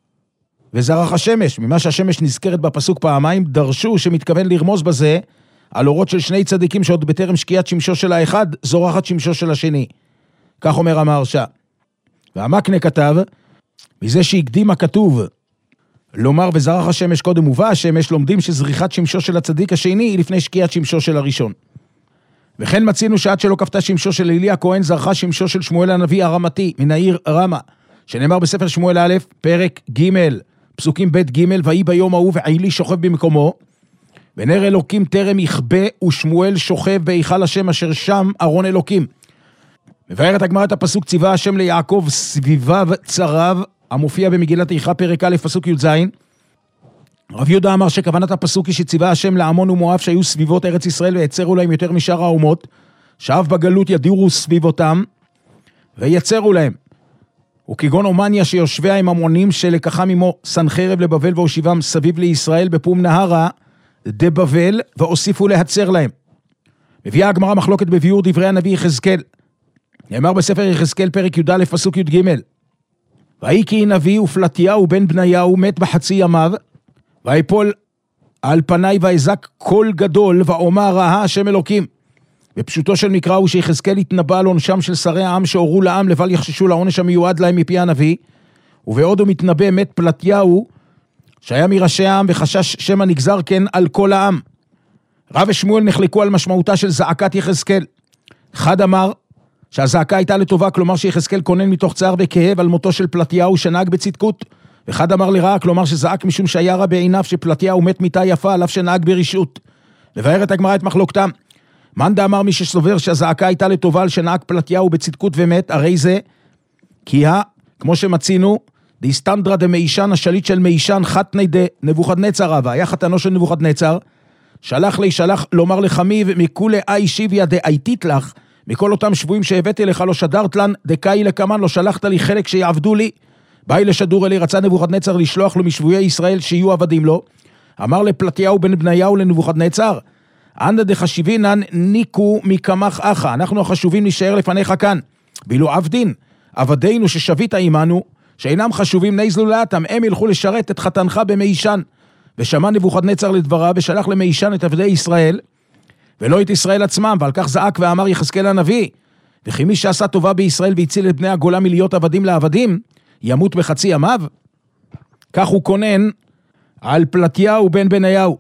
וזרח השמש. ממה שהשמש נזכרת בפסוק פעמיים, דרשו שמתכוון לרמוז בזה על אורות של שני צדיקים שעוד בטרם שקיעת שמשו של האחד, זורחת שמשו של השני. כך אומר המהרש"א. והמקנה כתב, מזה שהקדים הכתוב, לומר וזרח השמש קודם ובא השמש, לומדים שזריחת שמשו של הצדיק השני היא לפני שקיעת שמשו של הראשון. וכן מצינו שעד שלא כפתה שמשו של אלי הכהן, זרחה שמשו של שמואל הנביא הרמתי, מן העיר רמה, שנאמר בספר שמואל א', פרק ג', פסוקים ב' ג', ויהי ביום ההוא ועילי שוכב במקומו, ונר אלוקים טרם יכבה, ושמואל שוכב בהיכל השם אשר שם ארון אלוקים. מבארת הגמרא את הפסוק ציווה השם ליעקב סביביו צריו, המופיע במגילת איכה פרק א' פסוק י"ז. רב יהודה אמר שכוונת הפסוק היא שציווה השם לעמון ומואב שהיו סביבות ארץ ישראל ויצרו להם יותר משאר האומות, שאף בגלות ידירו סביבותם ויצרו להם. וכגון אומניה שיושביה עם המונים שלקחם עמו סנחרב לבבל והושיבם סביב לישראל בפום נהרה דבבל והוסיפו להצר להם. מביאה הגמרא מחלוקת בביאור דברי הנביא יחזקאל. נאמר בספר יחזקאל פרק י"א פסוק י"ג, ויהי כי נביא ופלטיהו בן בניהו מת בחצי ימיו, ויפול על פניי ויזק קול גדול, ואומר ראה השם אלוקים. ופשוטו של מקרא הוא שיחזקאל התנבא על עונשם של שרי העם שהורו לעם לבל יחששו לעונש המיועד להם מפי הנביא, ובעוד הוא מתנבא מת פלטיהו, שהיה מראשי העם וחשש שמא נגזר כן על כל העם. רב ושמואל נחלקו על משמעותה של זעקת יחזקאל. אחד אמר שהזעקה הייתה לטובה, כלומר שיחזקאל כונן מתוך צער וכאב על מותו של פלטיהו שנהג בצדקות, ואחד אמר לרעה, כלומר שזעק משום שהיה רע בעיניו שפלטיהו מת מיתה יפה עליו שנהג ברשעות. מבארת הגמרא את מחלוקתם. מאן דאמר מי שסובר שהזעקה הייתה לטובה על שנהג פלטיהו בצדקות ומת, הרי זה כי כמו שמצינו, דיסטנדרא דמאישן, השליט של מאישן, חתני דנבוכדנצר רבה, היה חתנו של נבוכדנצר, שלח לומר לחמיו, מכולי אי שיביה דאייתית לך, מכל אותם שבויים שהבאתי לך לא שדרת לן, דקאי לקמן לא שלחת לי חלק שיעבדו לי, באי לשדור אלי, רצה נבוכדנצר לשלוח לו משבויי ישראל שיהיו עבדים לו, אמר לפלטיהו בן בניהו לנבוכדנצר, אנא דחשיבינן ניקו מקמח אחא, אנחנו החשובים נשאר לפניך כאן, ואילו עבדין, עבדינו ששבית עימנו, שאינם חשובים נזלו לאתם, הם ילכו לשרת את חתנך במאישן. ושמע נבוכדנצר לדבריו, ושלח למאישן את עבדי ישראל, ולא את ישראל עצמם, ועל כך זעק ואמר יחזקאל הנביא, וכי מי שעשה טובה בישראל והציל את בני הגולה מלהיות עבדים לעבדים, ימות בחצי ימיו. כך הוא כונן על פלטיהו בן בניהו.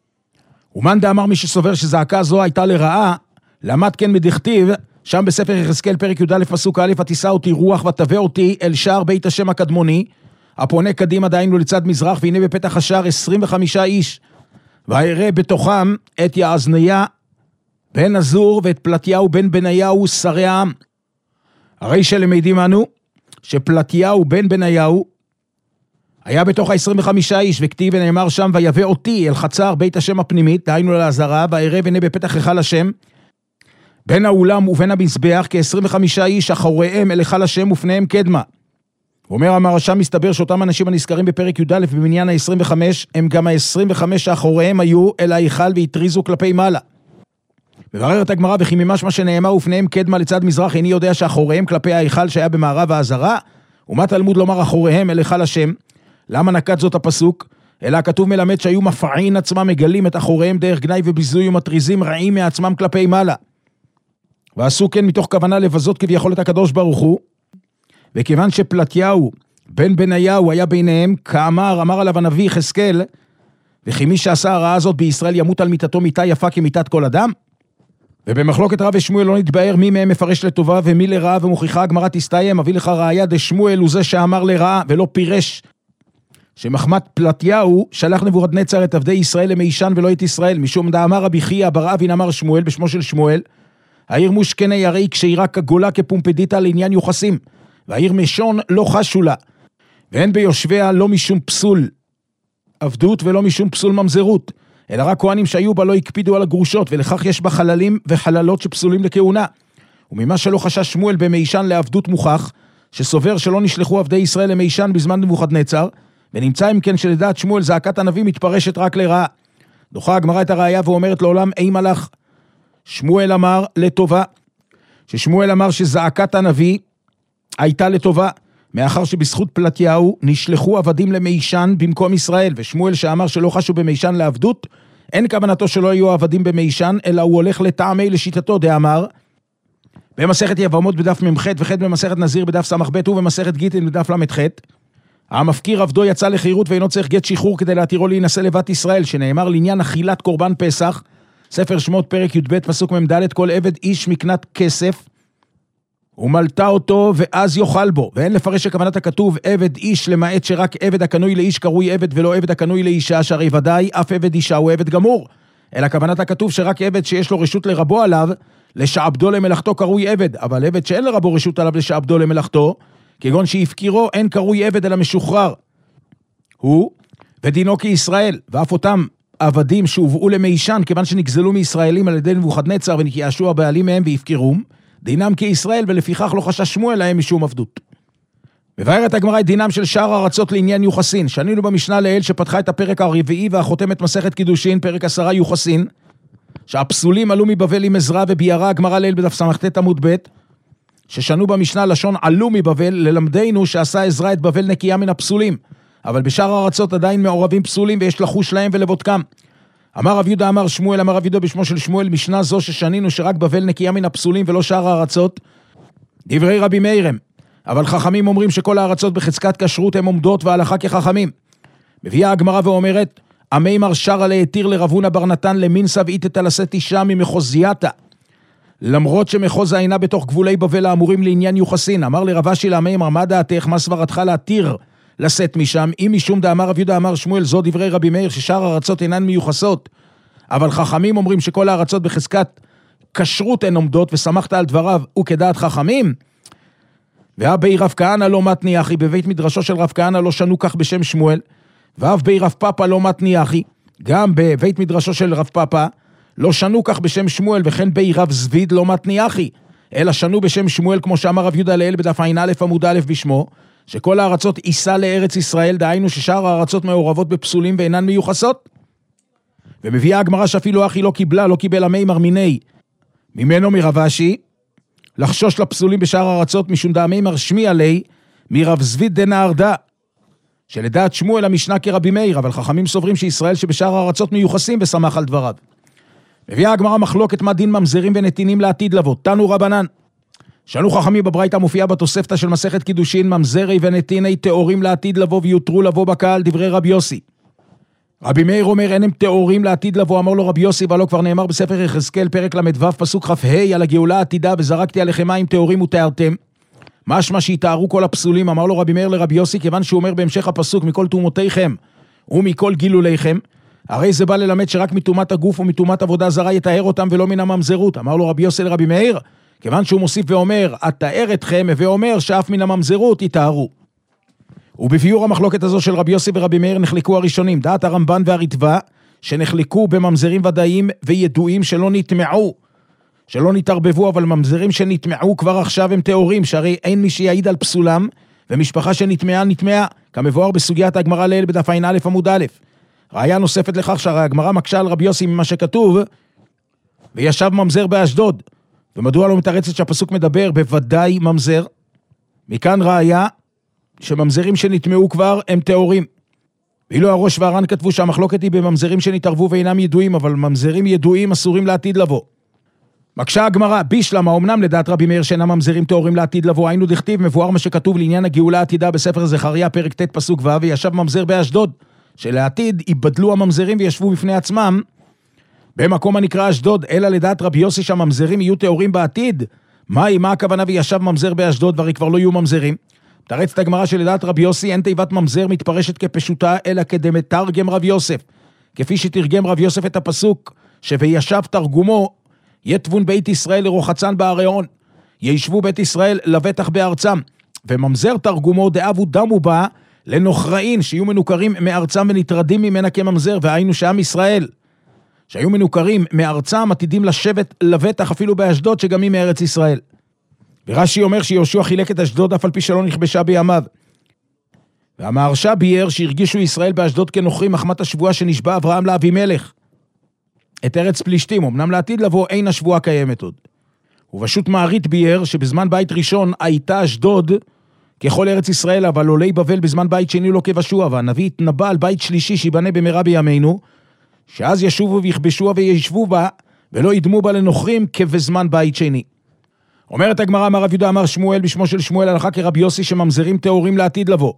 ומאן דאמר מי שסובר שזעקה זו הייתה לרעה, למד כן מדכתיב, שם בספר יחזקאל פרק י"א פסוק א', ותישא אותי רוח ותבא אותי אל שער בית השם הקדמוני, הפונה קדימה דהיינו לצד מזרח, והנה בפתח השער 25 איש, ויראה בתוכם את יעזניה בן עזור ואת פלטיהו בן בניהו שרי העם. הרי שלמדים אנו שפלטיהו בן בניהו היה בתוך ה-25 איש, וכתיב ונאמר שם ויבא אותי אל חצר בית השם הפנימית, דהיינו לעזרה, ויראה והנה בפתח היכל השם בין האולם ובין המזבח כ-25 איש אחוריהם אל היכל השם ופניהם קדמה. הוא אומר המהרש"ם, מסתבר שאותם אנשים הנזכרים בפרק י"א במניין ה-25 הם גם ה-25 האחוריהם היו אל ההיכל והתריזו כלפי מעלה. מבררת הגמרא, וכי ממש מה שנאמר ופניהם קדמה לצד מזרח, איני יודע שאחוריהם כלפי ההיכל שהיה במערב העזרה, ומה תלמוד לומר אחוריהם אל היכל השם? למה נקט זאת הפסוק? אלא הכתוב מלמד שהיו מפעין עצמם, מגלים את אחוריהם דרך גנאי וביזוי ומטריזים רעים מעצמם כלפי מעלה. ועשו כן מתוך כוונה לבזות כביכול את הקדוש ברוך הוא, וכיוון שפלטיהו בן בניהו היה ביניהם, אמר עליו הנביא יחזקאל, וכי מי שעשה הרעה הזאת בישראל ימות על מיתתו מיתה יפה כמיתת כל אדם. ובמחלוקת רב ושמואל לא נתבאר מי מהם מפרש לטובה ומי לרעה, ומוכיחה הגמרא תסתיים, מביא לך ראיה דשמואל הוא זה שאמר לרעה ולא פירש, שמחמת פלטיהו שלח נבוכדנצר את עבדי ישראל למאישן ולא את ישראל, משום דאמר רבי חייא בר אבין אמר שמואל בשמו של שמואל, העיר מושכני הרי כשעירה כגולה כפומפדיטה לעניין יוחסים, והעיר משון לא חשו לה, ואין ביושביה לא משום פסול עבדות ולא משום פסול ממזרות, אלא רק כהנים שהיו בה לא הקפידו על הגרושות, ולכך יש בה חללים וחללות שפסולים לכהונה. וממה שלא חשש שמואל במאישן לעבדות מוכח, שסובר שלא נשלחו עבדי ישראל למאישן בזמן נבוכדנצר, ונמצא אם כן שלדעת שמואל זעקת הנביא מתפרשת רק לרעה. דוחה הגמרא את הראיה ואומרת לעולם אי מלאך. שמואל אמר לטובה, ששמואל אמר שזעקת הנביא הייתה לטובה, מאחר שבזכות פלטיהו נשלחו עבדים למאישן במקום ישראל, ושמואל שאמר שלא חשו במאישן לעבדות, אין כוונתו שלא היו עבדים במאישן, אלא הוא הולך לטעמי לשיטתו, דאמר, במסכת יבמות בדף ממ"ח וח' במסכת נזיר בדף סמ"ב ובמסכת גיטין בדף ל"ח, המפקיר עבדו יצא לחירות ואינו צריך גט שחרור כדי להתירו להינשא לבת ישראל, שנאמר לעניין אכילת קורבן פסח, ספר שמות פרק י"ב פסוק מ"ד, כל עבד איש מקנת כסף, ומלטה אותו ואז יאכל בו, ואין לפרש שכוונת הכתוב עבד איש למעט שרק עבד הקנוי לאיש קרוי עבד ולא עבד הקנוי לאישה, שהרי ודאי אף עבד אישה הוא עבד גמור, אלא כוונת הכתוב שרק עבד שיש לו רשות לרבו עליו, לשעבדו למלאכתו קרוי עבד, אבל עבד שאין לרבו רשות עליו לשעבדו למלאכתו, כגון שיפקירו אין קרוי עבד אלא משוחרר. הוא ודינו כישראל, ואף אותם עבדים שהובאו למאישן, כיוון שנגזלו מישראלים על ידי נבוכדנצר ונתייאשו הבעלים מהם ויפקירום, דינם כישראל, ולפיכך לא חשש שמואל להם משום עבדות. מבארת הגמרא את דינם של שאר ארצות לעניין יוחסין, שנינו במשנה לאל שפתחה את הפרק הרביעי והחותמת מסכת קידושין, פרק 10 יוחסין, שהפסולים עלו מבבל עם עזרא וביארה הגמרא לאל בדף סמ"ט עמוד ב', ששנו במשנה לשון עלו מבבל, ללמדנו שעשה עזרא את בבל נקייה מן הפסולים, אבל בשאר הארצות עדיין מעורבים פסולים ויש לחוש להם ולבודקם. אמר רב יהודה אמר שמואל, אמר רב יהודה בשמו של שמואל, משנה זו ששנינו שרק בבל נקייה מן הפסולים ולא שאר הארצות, דברי רבי מאיר, אבל חכמים אומרים שכל הארצות בחזקת כשרות הם עומדות והלכה כחכמים. מביאה הגמרא ואומרת, המימר שרה להתיר לרב הונא בר נתן למינשא ואיתתא לשאת אישה ממחוזייתא, למרות שמחוז אינה בתוך גבולי בבל האמורים לעניין יוחסין. אמר לרב אשי להמימר, מה דעתך, מה סברתך להתיר לשאת משם? אם משום דאמר רב יהודה אמר שמואל, זו דברי רבי מאיר ששאר הארצות אינן מיוחסות, אבל חכמים אומרים שכל הארצות בחזקת כשרות הן עומדות, וסמכת על דבריו וכדעת חכמים. והבי רב כהנא לא מתני אחי, בבית מדרשו של רב כהנא לא שנו כך בשם שמואל, ואף בי רב פאפא לא מתני אחי, גם בבית מדרשו של רב פאפא לא שנו כך בשם שמואל, וכן בי רב זביד לא מתני אחי, אלא שנו בשם שמואל, כמו שאמר רב יהודה לאל בדף ע"א עמוד א' בשמו, שכל הארצות ייסע לארץ ישראל, דהיינו ששאר הארצות מעורבות בפסולים ואינן מיוחסות. ומביאה הגמרא שאפילו אחי לא קיבל המימר מיני ממנו מרב אשי, לחשוש לפסולים בשאר הארצות, משום דהמימר שמי עלי מרב זביד דנהרדה, שלדעת שמואל המשנה כרבי מאיר, אבל חכמים סוברים שישראל שבשאר הארצות מיוחסים וסמך על דבריו. מביאה הגמרא מחלוקת מה דין ממזרים ונתינים לעתיד לבוא. תנו רבנן, שנו חכמים בברייתא מופיעה בתוספתא של מסכת קידושין, ממזרי ונתיני תיאורים לעתיד לבוא ויותרו לבוא בקהל, דברי רבי יוסי. רבי מאיר אומר, אין הם תיאורים לעתיד לבוא, אמר לו רבי יוסי, ולא כבר נאמר בספר יחזקאל פרק ל"ו פסוק כ"ה על הגאולה העתידה, וזרקתי עליכם מים תיאורים ותיארתם. משמע שיתארו כל הפסולים. אמר לו רבי מאיר לרבי יוסי, כיוון שהוא אומר בהמשך הפסוק מכל תומותיכם ומכל גילוליכם, הרי זה בא ללמד שרק מתומת הגוף ומתומת עבודה זרה יתאר אותם ולא מן הממזרות. אמר לו רבי יוסי לרבי מאיר, כיוון שהוא מוסיף ואומר אתאר אתכם, ואומר שאף מן הממזרות יתארו. ובביאור המחלוקת הזו של רבי יוסי ורבי מאיר נחלקו הראשונים, דעת הרמב"ן והרטב"א, שנחלקו בממזרים ודאיים וידועים שלא נטמעו, שלא נתערבבו, אבל ממזרים שנטמעו כבר עכשיו הם תיאורים, שהרי אין מי שיעיד על פסולם, ומשפחה שנטמעה נטמעה, כמבואר בסוגיית הגמרא לעיל בדף ע"א עמוד א'. ראיה נוספת לכך שהרי הגמרא מקשה על רבי יוסי ממה שכתוב, וישב ממזר באשדוד. ומדוע לא מתרצת שהפסוק מדבר בוודאי ממזר? מכאן ראיה שממזרים שנטמעו כבר הם תיאורים. ואילו הראש והר"ן כתבו שהמחלוקת היא בממזרים שנתערבו ואינם ידועים, אבל ממזרים ידועים אסורים לעתיד לבוא. מקשה הגמרא, בישלמה, אמנם לדעת רבי מאיר שאינם ממזרים תיאורים לעתיד לבוא, היינו דכתיב מבואר מה שכתוב לעניין הגאולה העתידה בספר זכריה פרק ט' פסוק ו', וישב ממזר באשדוד, שלעתיד יבדלו הממזרים וישבו בפני עצמם במקום הנקרא אשדוד, אלא לדעת רבי יוסי שהממזרים יהיו תיאורים בעתיד. מה הכוונה וישב ממזר באשדוד, והרי כבר לא יהיו ממזרים? תרץ את הגמרא שלדעת רבי יוסי אין תיבת ממזר מתפרשת כפשוטה, אלא כדמתרגם רבי יוסף, כפי שתרגם רבי יוסף את הפסוק ש"וישב תרגומו יתבון בית ישראל לרוחצן באריון", ישבו בית ישראל לבטח בארצם, וממזר תרגומו דאבו דמו בה לנוכראין, שיהיו מנוכרים מארצם ונתרדים ממנה כממזר, והיינו שעם ישראל שהיו מנוכרים מארצם עתידים לשבת לבטח אפילו באשדוד שגם היא מארץ ישראל. ורש"י אומר שיהושע חילק את אשדוד אף על פי שלא נכבשה בימיו. והמהרש"א ביאר שהרגישו ישראל באשדוד כנוכרים מחמת השבועה שנשבע אברהם לאבימלך את ארץ פלישתים, אמנם לעתיד לבוא אין השבועה קיימת עוד. ובשו"ת מערית ביאר שבזמן בית ראשון הייתה אשדוד ככל ארץ ישראל, אבל עולי בבל בזמן בית שני לא כבשוע, והנביא התנבא על בית שלישי שיבנה במהרה בימינו, שאז ישובו ויכבשוה וישבו בה ולא ידמו בה לנוכרים כבזמן בית שני. אומרת הגמרא, אמר רב יהודה אמר שמואל בשמו של שמואל הלכה כרבי יוסי שממזרים תיאורים לעתיד לבוא.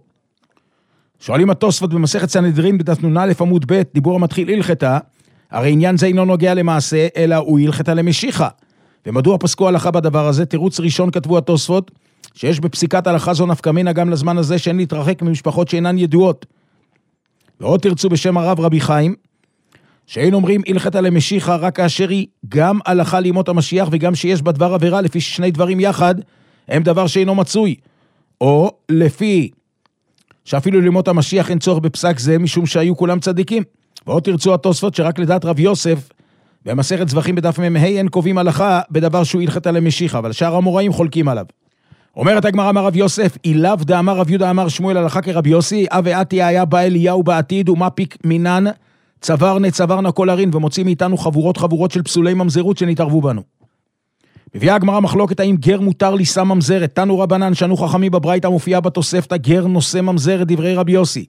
שואלים התוספות במסכת סנהדרין בדף נ"א עמוד ב', דיבור המתחיל הלכתה, הרי עניין זה אינו נוגע למעשה אלא הוא הלכתה למשיחה. ומדוע פסקו הלכה בדבר הזה? תירוץ ראשון כתבו התוספות שיש בפסיקת הלכה זו נפקא מינה גם לזמן הזה שאין להתרחק ממשפחות שאינן ידועות. ועוד תרצו בשם הרב רבי חיים שאין אומרים הלכתה למשיחה רק כאשר היא גם הלכה לימות המשיח וגם שיש בה דבר עבירה, לפי שני דברים יחד הם דבר שאינו מצוי, או לפי שאפילו לימות המשיח אין צורך בפסק זה משום שהיו כולם צדיקים. ועוד תרצו התוספות שרק לדעת רב יוסף במסכת זבחים בדף מ"ה אין קובעים הלכה בדבר שהוא הלכתה למשיחה, אבל שאר המוראים חולקים עליו. אומרת הגמרא אמר רב יוסף, אילב דאמר רב יהודה אמר שמואל הלכה כרבי יוסי, ואתי היה בא אליהו בעתיד ומה פיק מינן צברנה כל הרין, ומוציא מאיתנו חבורות של פסולי ממזרות שנתערבו בנו. מביאה הגמרא מחלוקת האם גר מותר לישא ממזרת. תנו רבנן שנו חכמים בברייתא מופיעה בתוספתא גר נושא ממזרת דברי רבי יוסי.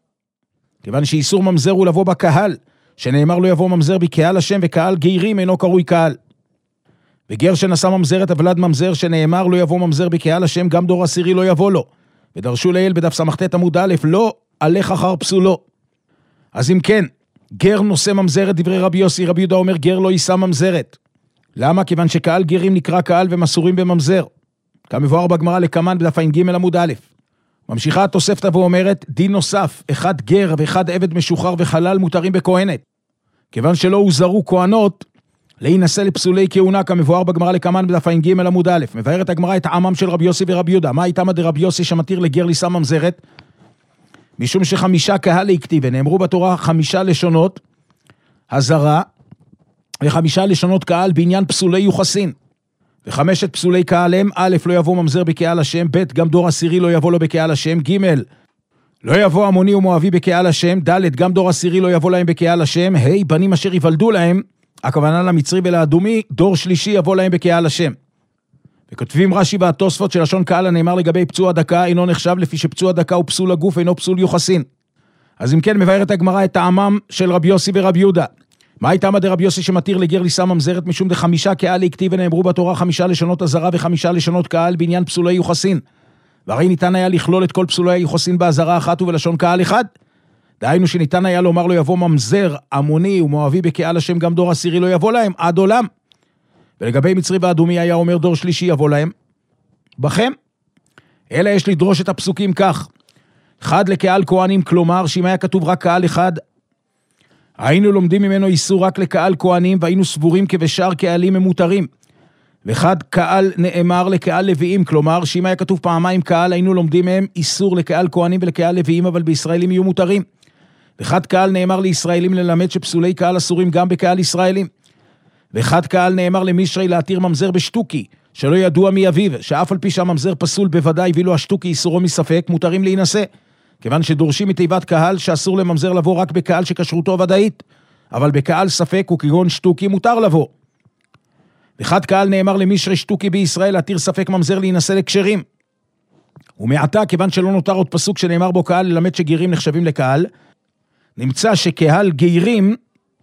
כיוון שאיסור ממזר הוא לבוא בקהל, שנאמר לו יבוא ממזר בקהל השם, וקהל גיירים אינו קרוי קהל. וגר שנשא ממזרת הוולד ממזר, שנאמר לו יבוא ממזר בקהל השם, גם דור עשירי לא יבוא לו. ודרשו לעיל בדף סמכת עמוד א', לא הלך אחר פסולו. אז אם כן, גר נושא ממזרת דברי רבי יוסי, רבי יהודה אומר גר לא יישא ממזרת. למה? כיוון שקהל גרים נקרא קהל ומסורים בממזר. כמבואר בגמרא לקמן בדף ע"ג עמוד א'. ממשיכה התוספתא ואומרת, דין נוסף, אחד גר ואחד עבד משוחרר וחלל מותרים בכהנת. כיוון שלא הוזרו כהנות, להינשא לפסולי כהונה, כמבואר בגמרא לקמן בדף ע"ג עמוד א'. מבארת הגמרא את העמם של רבי יוסי ורבי יהודה. מה הייתה דרבי יוסי שמתיר לגר לישא ממזרת? משום ש5 קהל להכתיב, ונאמרו בתורה 5 לשונות, הזרה, ו5 לשונות קהל בעניין פסולי יוחסין. ו5 פסולי קהל הם, א', לא יבוא ממזר בקהל השם, ב', גם דור עשירי לא יבוא לו בקהל השם, ג', לא יבוא עמוני ומואבי בקהל השם, ד', גם דור עשירי לא יבוא להם בקהל השם, ה', בנים אשר יוולדו להם, הכוונה למצרי ולאדומי, דור שלישי יבוא להם בקהל השם. וכותבים רש"י והתוספות שלשון קהל הנאמר לגבי פצוע דקה אינו נחשב, לפי שפצוע דקה הוא פסול הגוף אינו פסול יוחסין. אז אם כן מבארת הגמרא את טעמם של רבי יוסי ורבי יהודה. מה הייתה דרבי יוסי שמתיר לגר לישא ממזרת? משום ד5 קהל להכתיב, ונאמרו בתורה 5 לשונות הזרה ו5 לשונות קהל בעניין פסולי יוחסין. והרי ניתן היה לכלול את כל פסולי היוחסין בהזרה אחת ובלשון קהל אחד. דהיינו שניתן היה לומר לו יבוא ממזר עמוני ומואבי בקהל השם, גם דור עשירי לא יבוא להם עד עולם. ולגבי מצרי ואדומי היה אומר דור שלישי יבוא להם בכם. אלא יש לדרוש את הפסוקים כך: אחד לקהל כהנים, כלומר שאם היה כתוב רק קהל אחד, היינו לומדים ממנו איסור רק לקהל כהנים, והיינו סבורים כבשאר קהלים ממותרים. ואחד קהל נאמר לקהל לוויים, כלומר שאם היה כתוב פעמיים קהל, היינו לומדים מהם איסור לקהל כהנים ולקהל לוויים, אבל בישראלים יהיו מותרים. ואחד קהל נאמר לישראלים ללמד שפסולי קהל אסורים גם בקהל ישראלים. ואחד קהל נאמר למישרי להתיר ממזר בשטוקי, שלא ידוע מי אביו, שאף על פי שהממזר פסול בוודאי, ואילו השטוקי איסורו מספק, מותרים להינשא. כיוון שדורשים מתיבת קהל שאסור לממזר לבוא רק בקהל שקשרותו ודאית, אבל בקהל ספק וכגון שטוקי מותר לבוא. ואחד קהל נאמר למישרי שטוקי בישראל להתיר ספק ממזר להינשא לקשרים. ומעתה, כיוון שלא נותר עוד פסוק שנאמר בו קהל ללמד שגרים נחשבים לקהל, נמצא שקהל גיירים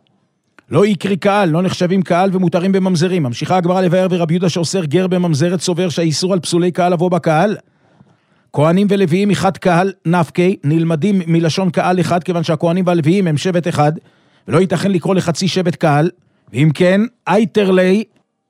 לא יקרי קהל, לא נחשבים קהל ומותרים בממזרים. ממשיכה הגמרא לבאר, ורבי יהודה שאוסר גר בממזרת סובר שהאיסור על פסולי קהל לבוא בקהל. כהנים ולוויים אחד קהל נפקי, נלמדים מלשון קהל אחד, כיוון שהכהנים והלוויים הם שבט אחד, ולא ייתכן לקרוא לחצי שבט קהל. ואם כן, אייטר לי,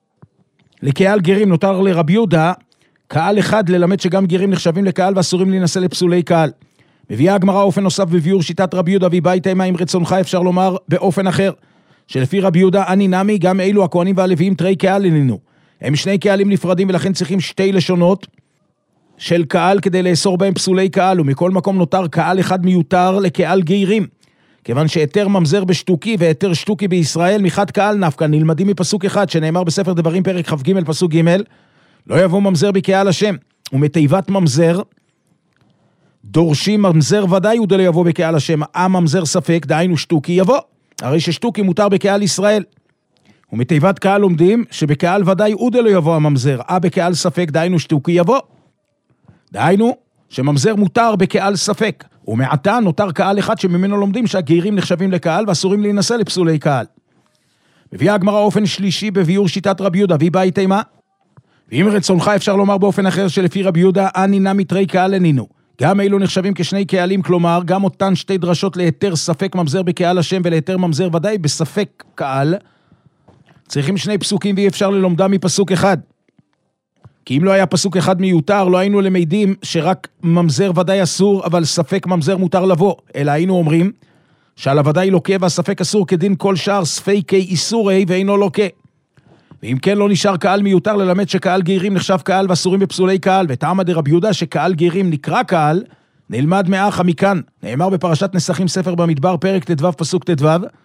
לקהל גרים נותר לרבי יהודה, קהל אחד ללמד שגם גרים נחשבים לקהל ואסורים להינשא לפסולי קהל. מביאה הגמרא אופן נוסף בביאור שיטת רבי יהודה, והיא בית אימה עם רצונך, אפשר לומר באופן אחר, שלפי רבי יהודה אני נמי, גם אלו הכהנים והלוויים תרי קהל איננו. הם שני קהלים נפרדים ולכן צריכים שתי לשונות של קהל כדי לאסור בהם פסולי קהל, ומכל מקום נותר קהל אחד מיותר לקהל גיירים. כיוון שיתר ממזר בשטוקי ויתר שטוקי בישראל מחד קהל נפקא, נלמדים מפסוק אחד שנאמר בספר דברים פרק כ"ג פסוק ג', לא יבוא ממזר בקהל השם. ומתיבת ממזר דורשים ממזר ודאי הוא דלא יבוא בקהל השם, ממזר ספק, דהיינו שטוקי יבוא. הרי ששטוקי מותר בקהל ישראל. ומתיבת קהל לומדים שבקהל ודאי הוא דלא יבוא הממזר, בקהל ספק, דהיינו שטוקי יבוא. דהיינו שממזר מותר בקהל ספק. ומעתה נותר קהל אחד שממנו לומדים שהגיירים נחשבים לקהל ואסורים להינשא לפסולי קהל. מביאה הגמרא אופן שלישי בביאור שיטת רבי יהודה, והיא בית אימה. ואם רצונך אפשר לומר באופן אחר שלפי רבי יהודה אני נמי תרי קהל איננו. גם אלו נחשבים כשני קהלים, כלומר גם אותן שתי דרשות להיתר ספק ממזר בקהל השם ולהיתר ממזר ודאי בספק קהל, צריכים שני פסוקים ואי אפשר ללומדם מפסוק אחד. כי אם לא היה פסוק אחד מיותר, לא היינו למדים שרק ממזר ודאי אסור, אבל ספק ממזר מותר לבוא. אלא היינו אומרים שעל הוודאי לוקה והספק אסור כדין כל שאר ספקי איסורי ואינו לוקה. ואם כן לא נשאר קהל מיותר ללמד שקהל גיירים נחשב קהל ואסורים בפסולי קהל, וטעם דרבי יהודה שקהל גיירים נקרא קהל, נלמד מאחה מכאן. נאמר בפרשת נסחים ספר במדבר פרק ט"ו פסוק ט"ו,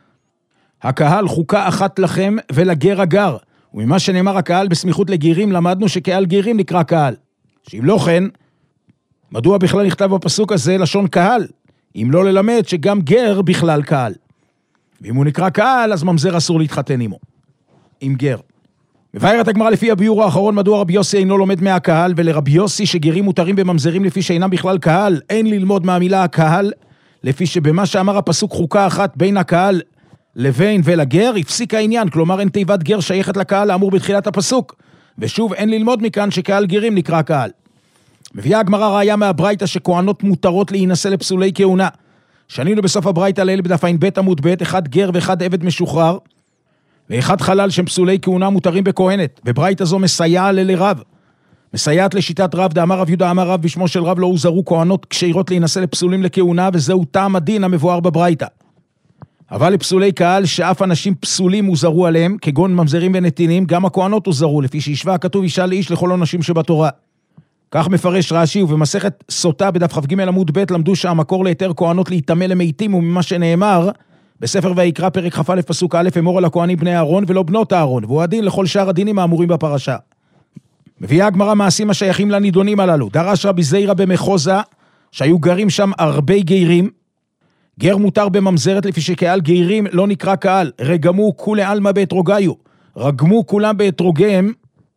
הקהל חוקה אחת לכם ולגר הגר. וממה שנאמר הקהל בסמיכות לגיירים למדנו שקהל גיירים נקרא קהל. שאם לא כן, מדוע בכלל נכתב בפסוק הזה לשון קהל? אם לא ללמד שגם גר בכלל קהל. ואם הוא נקרא קהל אז ממזר אסור להתחתן עמו עם גר. מבארת הגמרא לפי הביאור האחרון מדוע רבי יוסי אינו לומד מהקהל, ולרבי יוסי שגרים מותרים בממזרים לפי שאינם בכלל קהל, אין ללמוד מהמילה הקהל, לפי שבמה שאמר הפסוק חוקה אחת בין הקהל לבין ולגר, הפסיק העניין, כלומר אין תיבת גר שייכת לקהל האמור בתחילת הפסוק, ושוב אין ללמוד מכאן שקהל גרים נקרא קהל. מביאה הגמרא ראיה מהברייתא שכהנות מותרות להינשא לפסולי כהונה. שנינו בסוף הברייתא ליל בדף ע"ב עמוד ב', אחד גר ואחד עבד משוחרר, ואחד חלל שהם פסולי כהונה מותרים בכהנת, וברייתא זו מסייעה לרב. מסייעת לשיטת רב, דאמר רב יהודה אמר רב בשמו של רב לא הוזרו כהנות כשירות להינשא לפסולים לכהונה, וזהו טעם הדין המבואר בברייתא. אבל לפסולי קהל שאף אנשים פסולים הוזרו עליהם, כגון ממזרים ונתינים, גם הכהנות הוזרו, לפי שהשווה הכתוב אישה לאיש לכל עונשים שבתורה. כך מפרש רש"י, ובמסכת סוטה בדף כ"ג עמוד ב' למדו שהמקור ליתר כהנות להיטמא למתים, וממה שנאמר בספר ויקרא פרק כ"א פסוק א', אמור על הכהנים בני אהרון ולא בנות אהרון, והוא הדין לכל שאר הדינים האמורים בפרשה. מביאה הגמרא מעשים השייכים לנידונים הללו. דרש רבי זיירא במחוזה, שהיו גרים שם הרבה גיירים. גר מותר בממזרת לפי שקהל גיירים לא נקרא קהל, רגמו כולי עלמא באתרוגיו, רגמו כולם באתרוגיהם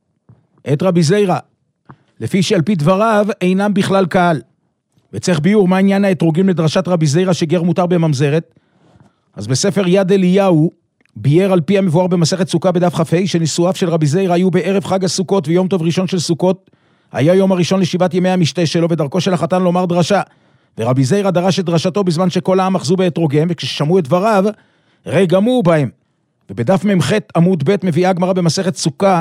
את רבי זיירא, לפי שעל פי דבריו אינם בכלל קהל. וצריך ביור מה עניין האתרוגים לדרשת רבי זיירא שגר מותר בממזרת. אז בספר יד אליהו בייר על פי המבואר במסכת סוכה בדף כ"ה, שנישואיו של רבי זיירא היו בערב חג הסוכות ויום טוב ראשון של סוכות, היה יום הראשון לשבעת ימי המשתה שלו, ודרכו של החתן לומר דרשה, ורבי זיירא דרש את דרשתו בזמן שכל העם אחזו באתרוגיהם, וכששמעו את דבריו רגמו בהם. ובדף מ"ח עמוד ב' מביאה הגמרא במסכת סוכה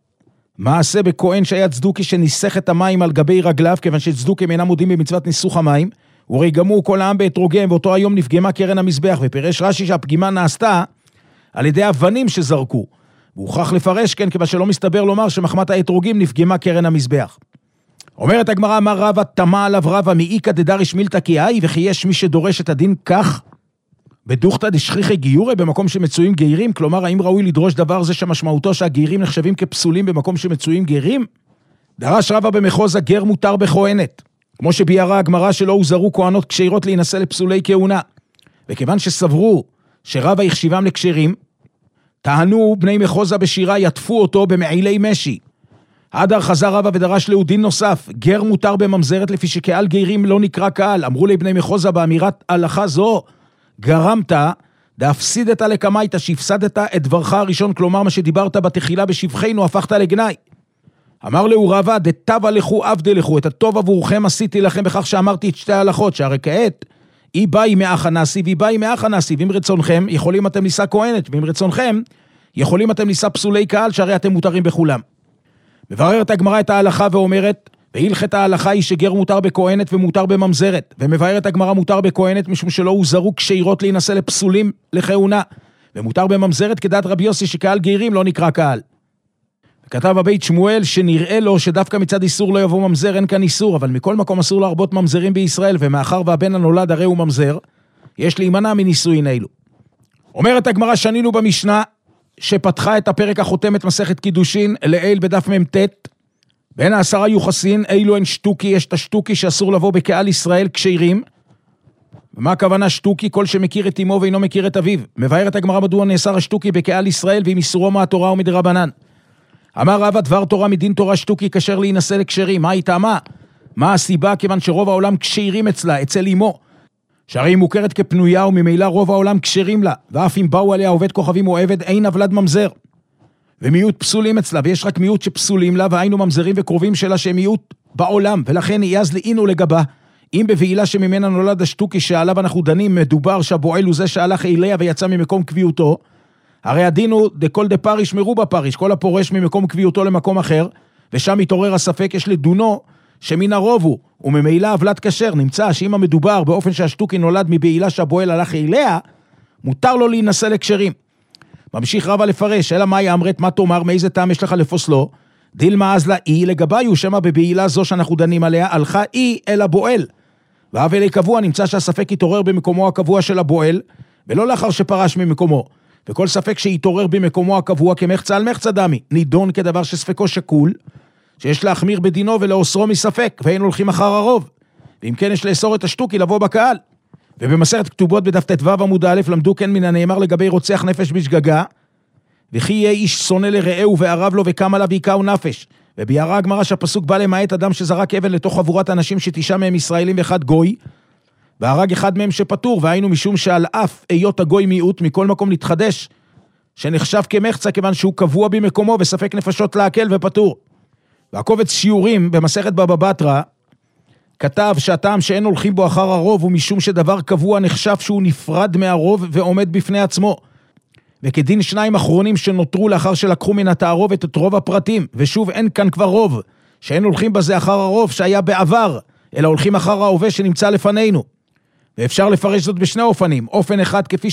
מעשה בכהן שהיה צדוקי שניסח את המים על גבי רגליו, כיוון שצדוקים אינם מודים במצוות ניסוך המים, ורגמו כל העם באתרוגיהם, ואותו היום נפגמה קרן המזבח, ופירש רש"י שהפגימה נעשתה על ידי אבנים שזרקו. והוכרח לפרש כן, כיוון שלא מסתבר לומר שמחמת האתרוגים נפגמה קרן המזבח. אומרת הגמרא, אמר רבא, תמה עליו רבא מאיקא דדריש מילתא קיאי, וכי יש מי שדורש את הדין כך בדוכתא דשכיחי גיורי, במקום שמצויים גיירים, כלומר האם ראוי לדרוש דבר זה שמשמעותו שהגיירים נחשבים כפסולים במקום שמצויים גיירים? דרש רבא במחוזה גר מותר בכהנת, כמו שביארה הגמרא שלא הוזרו כהנות כשירות להינשא לפסולי כהונה, וכיוון שסברו שרבא החשיבם לקשרים, טענו בני מחוזה בשירה יטפו אותו במעילי משי. עדר חזר רבא ודרש לו דין נוסף, גר מותר בממזרת לפי שקהל גיירים לא נקרא קהל. אמרו לי בני מחוזה באמירת הלכה זו, גרמת דאפסידת לקמייתא, שהפסדת את דברך הראשון, כלומר מה שדיברת בתחילה בשבחנו הפכת לגנאי. אמר לו רבא, דתבה לכו עבדי לכו, את הטוב עבורכם עשיתי לכם בכך שאמרתי את שתי ההלכות, שהרי כעת אי באי מאחה נאסי ואי באי מאחה נאסי, ואם רצונכם יכולים אתם נישא כהנת, ואם רצונכם יכולים אתם נישא פסולי קהל, שהרי אתם מותרים בכולם. מבררת הגמרא את ההלכה ואומרת, והלכת ההלכה היא שגר מותר בכהנת ומותר בממזרת, ומבררת הגמרא מותר בכהנת משום שלא הוזרו כשירות להינשא לפסולים לכהונה, ומותר בממזרת כדעת רבי יוסי שקהל גיירים לא נקרא קהל. וכתב הבית שמואל שנראה לו שדווקא מצד איסור לא יבוא ממזר, אין כאן איסור, אבל מכל מקום אסור להרבות ממזרים בישראל, ומאחר והבן הנולד הרי הוא ממזר, יש להימנע מנישואין אלו. אומרת הגמרא, שנינו במשנה שפתחה את הפרק החותם את מסכת קידושין לעיל בדף מ"ט, בין 10 יוחסין, אילו אין שטוקי, יש את השטוקי שאסור לבוא בקהל ישראל כשרים. ומה הכוונה שטוקי? כל שמכיר את אמו ואינו מכיר את אביו. מבארת הגמרא מדוע נאסר השטוקי בקהל ישראל, ועם איסורו מהתורה ומדרבנן. אמר רבא, דבר תורה מדין תורה שטוקי כשר להינשא לכשרים. מה היא טעמה? מה הסיבה? כיוון שרוב העולם כשרים אצלה, אצל אמו, שהרי היא מוכרת כפנויה, וממילא רוב העולם כשרים לה, ואף אם באו עליה עובד כוכבים או עבד, אין הבלד ממזר. ומיעוט פסולים אצלה, ויש רק מיעוט שפסולים לה, והיינו ממזרים וקרובים שלה שהם מיעוט בעולם, ולכן יאז לאינו לגבה. אם בבעילה שממנה נולד השטוקי שעליו אנחנו דנים, מדובר שהבועל הוא זה שהלך אליה ויצא ממקום קביעותו, הרי הדין הוא דכל דפריש מרובה פריש, כל הפורש ממקום קביעותו למקום אחר, ושם מתעורר הספק, יש לדונו שמן הרוב הוא, וממילא הבלת כשר. נמצא שאם המדובר באופן שהשטוקי נולד מבעילה שהבועל הלך אליה, מותר לו להינשא לכשרים. ממשיך רבא לפרש, אלא מה יאמרת, מה תאמר, מאיזה טעם יש לך לפוסלו? דילמה אז לה אי לגבי הוא, שמה בבעילה זו שאנחנו דנים עליה, הלכה אי אל הבועל. והאבל קבוע, נמצא שהספק יתעורר במקומו הקבוע של הבועל, ולא לאחר שפרש ממקומו. וכל ספק שיתעורר במקומו הקבוע כמחצה על מחצה דמי, נידון כדבר שספקו שקול, שיש להחמיר בדינו ולאוסרו מספק, ואין הולכים אחר הרוב. ואם כן יש לאסור את השטוקי לבוא בקהל. ובמסכת כתובות בדף ט"ו עמוד א' למדו כן מן הנאמר לגבי רוצח נפש בשגגה, וכי יהיה איש שונא לרעהו וערב לו וקם עליו ויקעו נפש. וביארה הגמרא שהפסוק בא למעט אדם שזרק אבן לתוך חבורת אנשים ש9 מהם ישראלים ואחד גוי, והרג אחד מהם שפטור, והיינו משום שעל אף היות הגוי מיעוט מכל מקום להתחדש, שנחשב כמחצה כיוון שהוא קבוע במקומו וספק נפשות להקל ופטור. והקובץ שיעורים במסכת בבא בתרא כתב שהטעם שאין הולכים בו אחר הרוב הוא משום שדבר קבוע נחשב שהוא נפרד מהרוב ועומד בפני עצמו. וכדין 2 אחרונים שנותרו לאחר שלקחו מן התערובת את רוב הפרטים, ושוב אין כאן כבר רוב, שאין הולכים בזה אחר הרוב שהיה בעבר, אלא הולכים אחר ההווה שנמצא לפנינו. ואפשר לפרש זאת בשני אופנים. אופן אחד כפי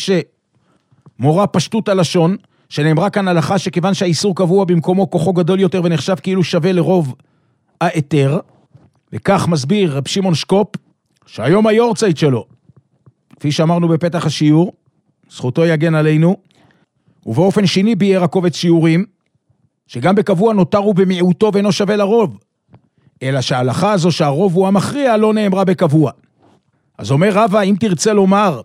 שמורה פשטות הלשון, שנאמרה כאן הלכה שכיוון שהאיסור קבוע במקומו כוחו גדול יותר ונחשב כאילו שווה לרוב היתר, וכך מסביר רב שמעון שקופ, שהיום היורצייט שלו, כפי שאמרנו בפתח השיעור, זכותו יגן עלינו, ובאופן שני ביאר הקובץ שיעורים, שגם בקבוע נותר הוא במיעוטו ואינו שווה לרוב, אלא שההלכה הזו שהרוב הוא המכריע לא נאמרה בקבוע. אז אומר רבא, אם תרצה לומר,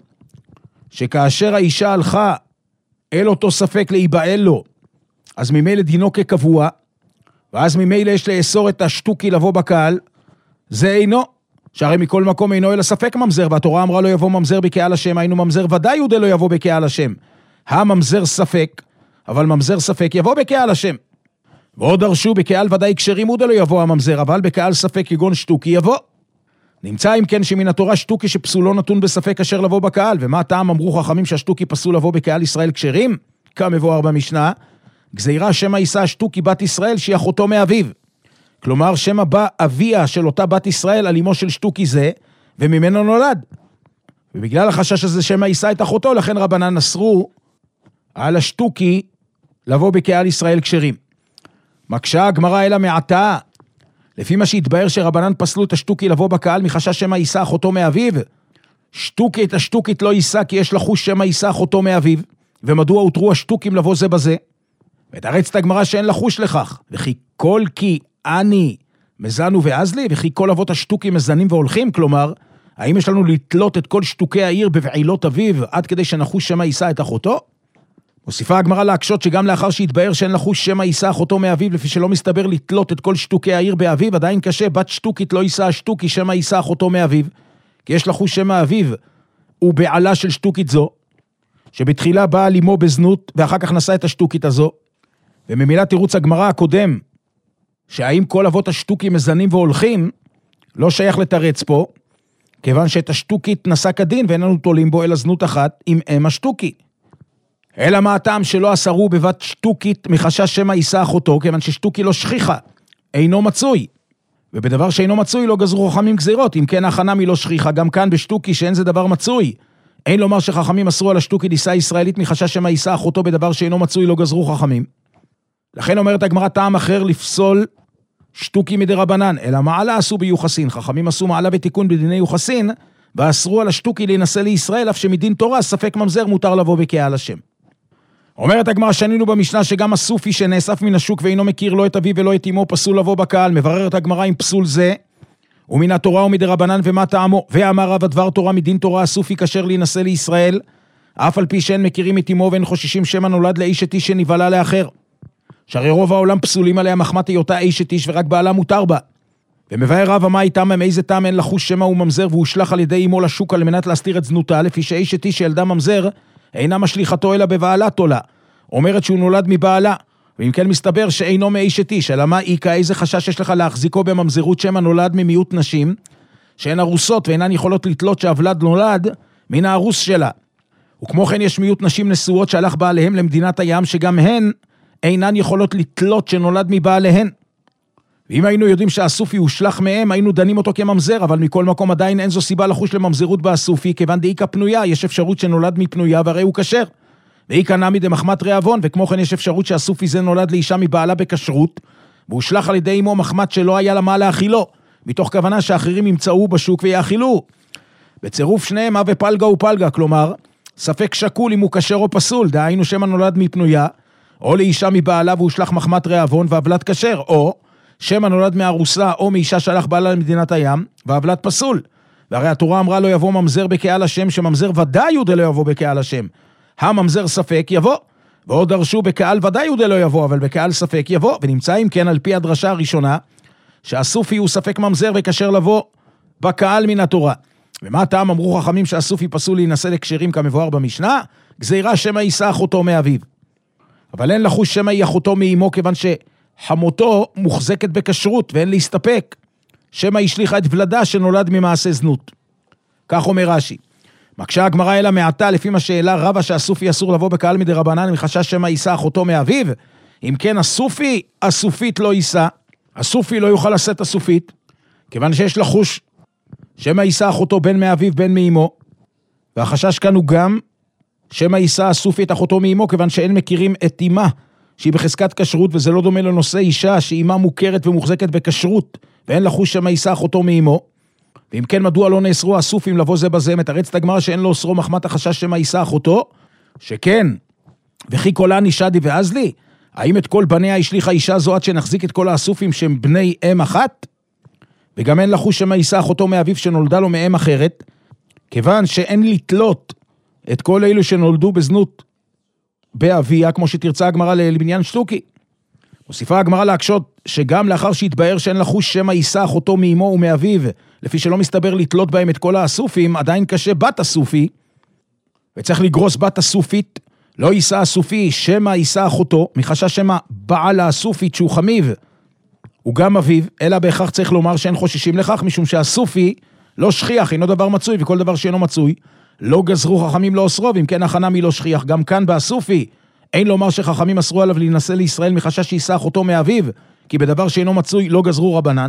שכאשר האישה הלכה אל אותו ספק להיבעל לו, אז ממילא דינו כקבוע, ואז ממילא יש לאסור את השטוקי לבוא בקהל, זה אינו, שהרי מכל מקום אינו אלא ספק ממזר, והתורה אמרה לא יבוא ממזר בקהל השם, היינו ממזר ודאי יהודה לא יבוא בקהל השם. הממזר ספק, אבל ממזר ספק יבוא בקהל השם. ועוד דרשו בקהל ודאי כשרים יהודה לא יבוא הממזר, אבל בקהל ספק כגון שטוקי יבוא. נמצא אם כן שמן התורה שטוקי שפסולו נתון בספק אשר לבוא בקהל, ומה הטעם אמרו חכמים שהשטוקי פסול לבוא בקהל ישראל כשרים? כמבואר במשנה, גזירה שמא יישא השטוקי בת ישראל שהיא אחותו מאביו. כלומר שמא בא אביה של אותה בת ישראל על אמו של שטוקי זה, וממנו נולד. ובגלל החשש הזה שמא יישא את אחותו, לכן רבנן אסרו על השטוקי לבוא בקהל ישראל כשרים. מקשה הגמרא אלא מעתה, לפי מה שהתבהר שרבנן פסלו את השטוקי לבוא בקהל מחשש שמא יישא אחותו מאביו, שטוקי את השטוקית לא יישא כי יש לחוש שמא יישא אחותו מאביו, ומדוע הותרו השטוקים לבוא זה בזה? ותרץ את הגמרא שאין לחוש לכך, וכי כל כי אני מזנו ועזלי, וכי כל אבות השטוקים מזנים והולכים, כלומר, האם יש לנו לתלות את כל שטוקי העיר בבעילות אביו, עד כדי שנחוש שמא יישא את אחותו? מוסיפה הגמרא להקשות שגם לאחר שהתבהר שאין לחוש שמא יישא אחותו מאביו, לפי שלא מסתבר לתלות את כל שטוקי העיר באביו, עדיין קשה, בת שטוקית לא יישא השטוקי שמא יישא אחותו מאביו, כי יש לחוש שמא אביו הוא בעלה של שטוקית זו, שבתחילה באה על אמו בזנות, ואחר כך נשא את השטוקית הזו, וממילה תירוץ הגמרא הקודם, שהאם כל אבות השטוקים מזנים והולכים, לא שייך לתרץ פה, כיוון שאת השטוקית נשא כדין, ואיננו תולים בו אלא זנות אחת עם אם השטוקי. אלא מה הטעם שלא אסרו בבת שטוקית מחשש שמא יישא אחותו, כיוון ששטוקי לא שכיחה, אינו מצוי. ובדבר שאינו מצוי לא גזרו חכמים גזירות, אם כן הכנה מלא שכיחה, גם כאן בשטוקי שאין זה דבר מצוי. אין לומר שחכמים אסרו על השטוקי נישא ישראלית מחשש שמא יישא אחותו בדבר שאינו מצוי לא גזרו חכמים. לכן אומרת הגמרא טעם אחר לפסול שטוקי מדי רבנן, אלא מעלה עשו ביוחסין, חכמים עשו מעלה ותיקון בדיני יוחסין, ואסרו על השטוקי להינשא לישראל, אף שמדין תורה ספק ממזר מותר לבוא בקהל השם. אומרת הגמרא שנינו במשנה שגם הסופי שנאסף מן השוק ואינו מכיר לא את אביו ולא את אמו פסול לבוא בקהל, מבררת הגמרא עם פסול זה, ומן התורה ומדי רבנן ומה טעמו, ואמר רב הדבר תורה מדין תורה הסופי כאשר להינשא לישראל, אף על פי שאין מכירים את אמו ואין חוששים שמא נולד לאיש את איש שנבהלה לאחר. שהרי רוב העולם פסולים עליה מחמת היותה איש את איש ורק בעלה מותר בה. ומבאר רבא מה איתם מאיזה טעם אין לחוש שמא הוא ממזר והוא שלח על ידי אמו לשוק על מנת להסתיר את זנותה, לפי שאיש את איש שילדה ממזר אינה משליחתו אלא בבעלה תולה. אומרת שהוא נולד מבעלה, ואם כן מסתבר שאינו מאיש את איש, אלא מה איקה, איזה חשש יש לך להחזיקו בממזרות שמא נולד ממיעוט נשים, שהן ארוסות ואינן יכולות לתלות שהוולד נולד מן הארוס שלה. וכמו כן יש מיעוט נשים נשואות שהלך בעליהם למדינת הים, שגם הן אינן יכולות לתלות שנולד מבעליהן. ואם היינו יודעים שהסופי הוא שלח מהם, היינו דנים אותו כממזר, אבל מכל מקום עדיין אין זו סיבה לחוש לממזרות בסופי, כיוון דאיקה פנויה, יש אפשרות שנולד מפנויה והרי הוא כשר. ואיקה נמי דמחמת רעבון, וכמו כן יש אפשרות שהסופי זה נולד לאישה מבעלה בכשרות, והוא שלח על ידי אמו מחמת שלא היה לה מה להאכילו, מתוך כוונה שאחרים ימצאו בשוק ויאכילו. בצירוף שניהם, מה ופלגה ופלגה, כלומר, ספק שקול אם הוא כשר או פסול, דהיינו שמא נולד מפנויה, או לאישה מבעלה והוא שלח מחמת רעבון והבלת כשר, או שמא נולד מארוסה או מאישה שלח בעלה למדינת הים והבלת פסול. והרי התורה אמרה לא יבוא ממזר בקהל השם, שממזר ודאי יהודה לא יבוא בקהל השם. הממזר ספק יבוא, ועוד דרשו בקהל ודאי יהודה לא יבוא, אבל בקהל ספק יבוא, ונמצא אם כן על פי הדרשה הראשונה, שהסופי הוא ספק ממזר וכשר לבוא בקהל מן התורה. ומה הטעם? אמרו חכמים שהסופי פסול להינשא לקשרים כמבואר במשנה, גזירה שמא יישא אחותו מאביו. אבל אין לחוש שמא היא אחותו מאמו, כיוון שחמותו מוחזקת בכשרות, ואין להסתפק שמא השליחה את ולדה שנולד ממעשה זנות. כך אומר רש"י. מקשה הגמרא אלא מעתה, לפי מה שאלה רבה שהסופי אסור לבוא בקהל מדי רבנן, מחשש שמא יישא אחותו מאביו. אם כן הסופי, הסופית לא יישא. הסופי לא יוכל לשאת הסופית, כיוון שיש לחוש שמא יישא אחותו בין מאביו בין מאמו. והחשש כאן הוא גם שמא יישא הסופי את אחותו מאמו, כיוון שאין מכירים את אמה שהיא בחזקת כשרות, וזה לא דומה לנושא אישה שאימה מוכרת ומוחזקת בכשרות, ואין לחוש שמא יישא אחותו מאמו. ואם כן, מדוע לא נאסרו הסופים לבוא זה בזה? מתרצת הגמרא שאין לו אסרו מחמת החשש שמא יישא אחותו, שכן, וכי קולני שדי ואזלי, האם את כל בניה השליחה אישה זו עד שנחזיק את כל הסופים שהם בני אם אחת? וגם אין לחוש שמא יישא אחותו מאביו שנולדה לו מאם אחרת, כיוון שאין לתלות את כל אלו שנולדו בזנות באביה, כמו שתרצה הגמרא לבניין שטוקי. מוסיפה הגמרא להקשות שגם לאחר שהתבאר שאין לחוש שמא יישא אחותו מאמו ומאביו, לפי שלא מסתבר לתלות בהם את כל הסופים, עדיין קשה בת הסופי, וצריך לגרוס בת הסופית, לא יישא הסופי שמא יישא אחותו, מחשש שמא בעל הסופית שהוא חמיב, הוא גם אביו, אלא בהכרח צריך לומר שאין חוששים לכך, משום שהסופי לא שכיח, אינו דבר מצוי, וכל דבר שאינו מצוי, לא גזרו חכמים לא אוסרו, ואם כן החנמי לא שכיח. גם כאן בסופי, אין לומר שחכמים אסרו עליו להינשא לישראל מחשש שיישא אחותו מאביו, כי בדבר שאינו מצוי לא גזרו רבנן.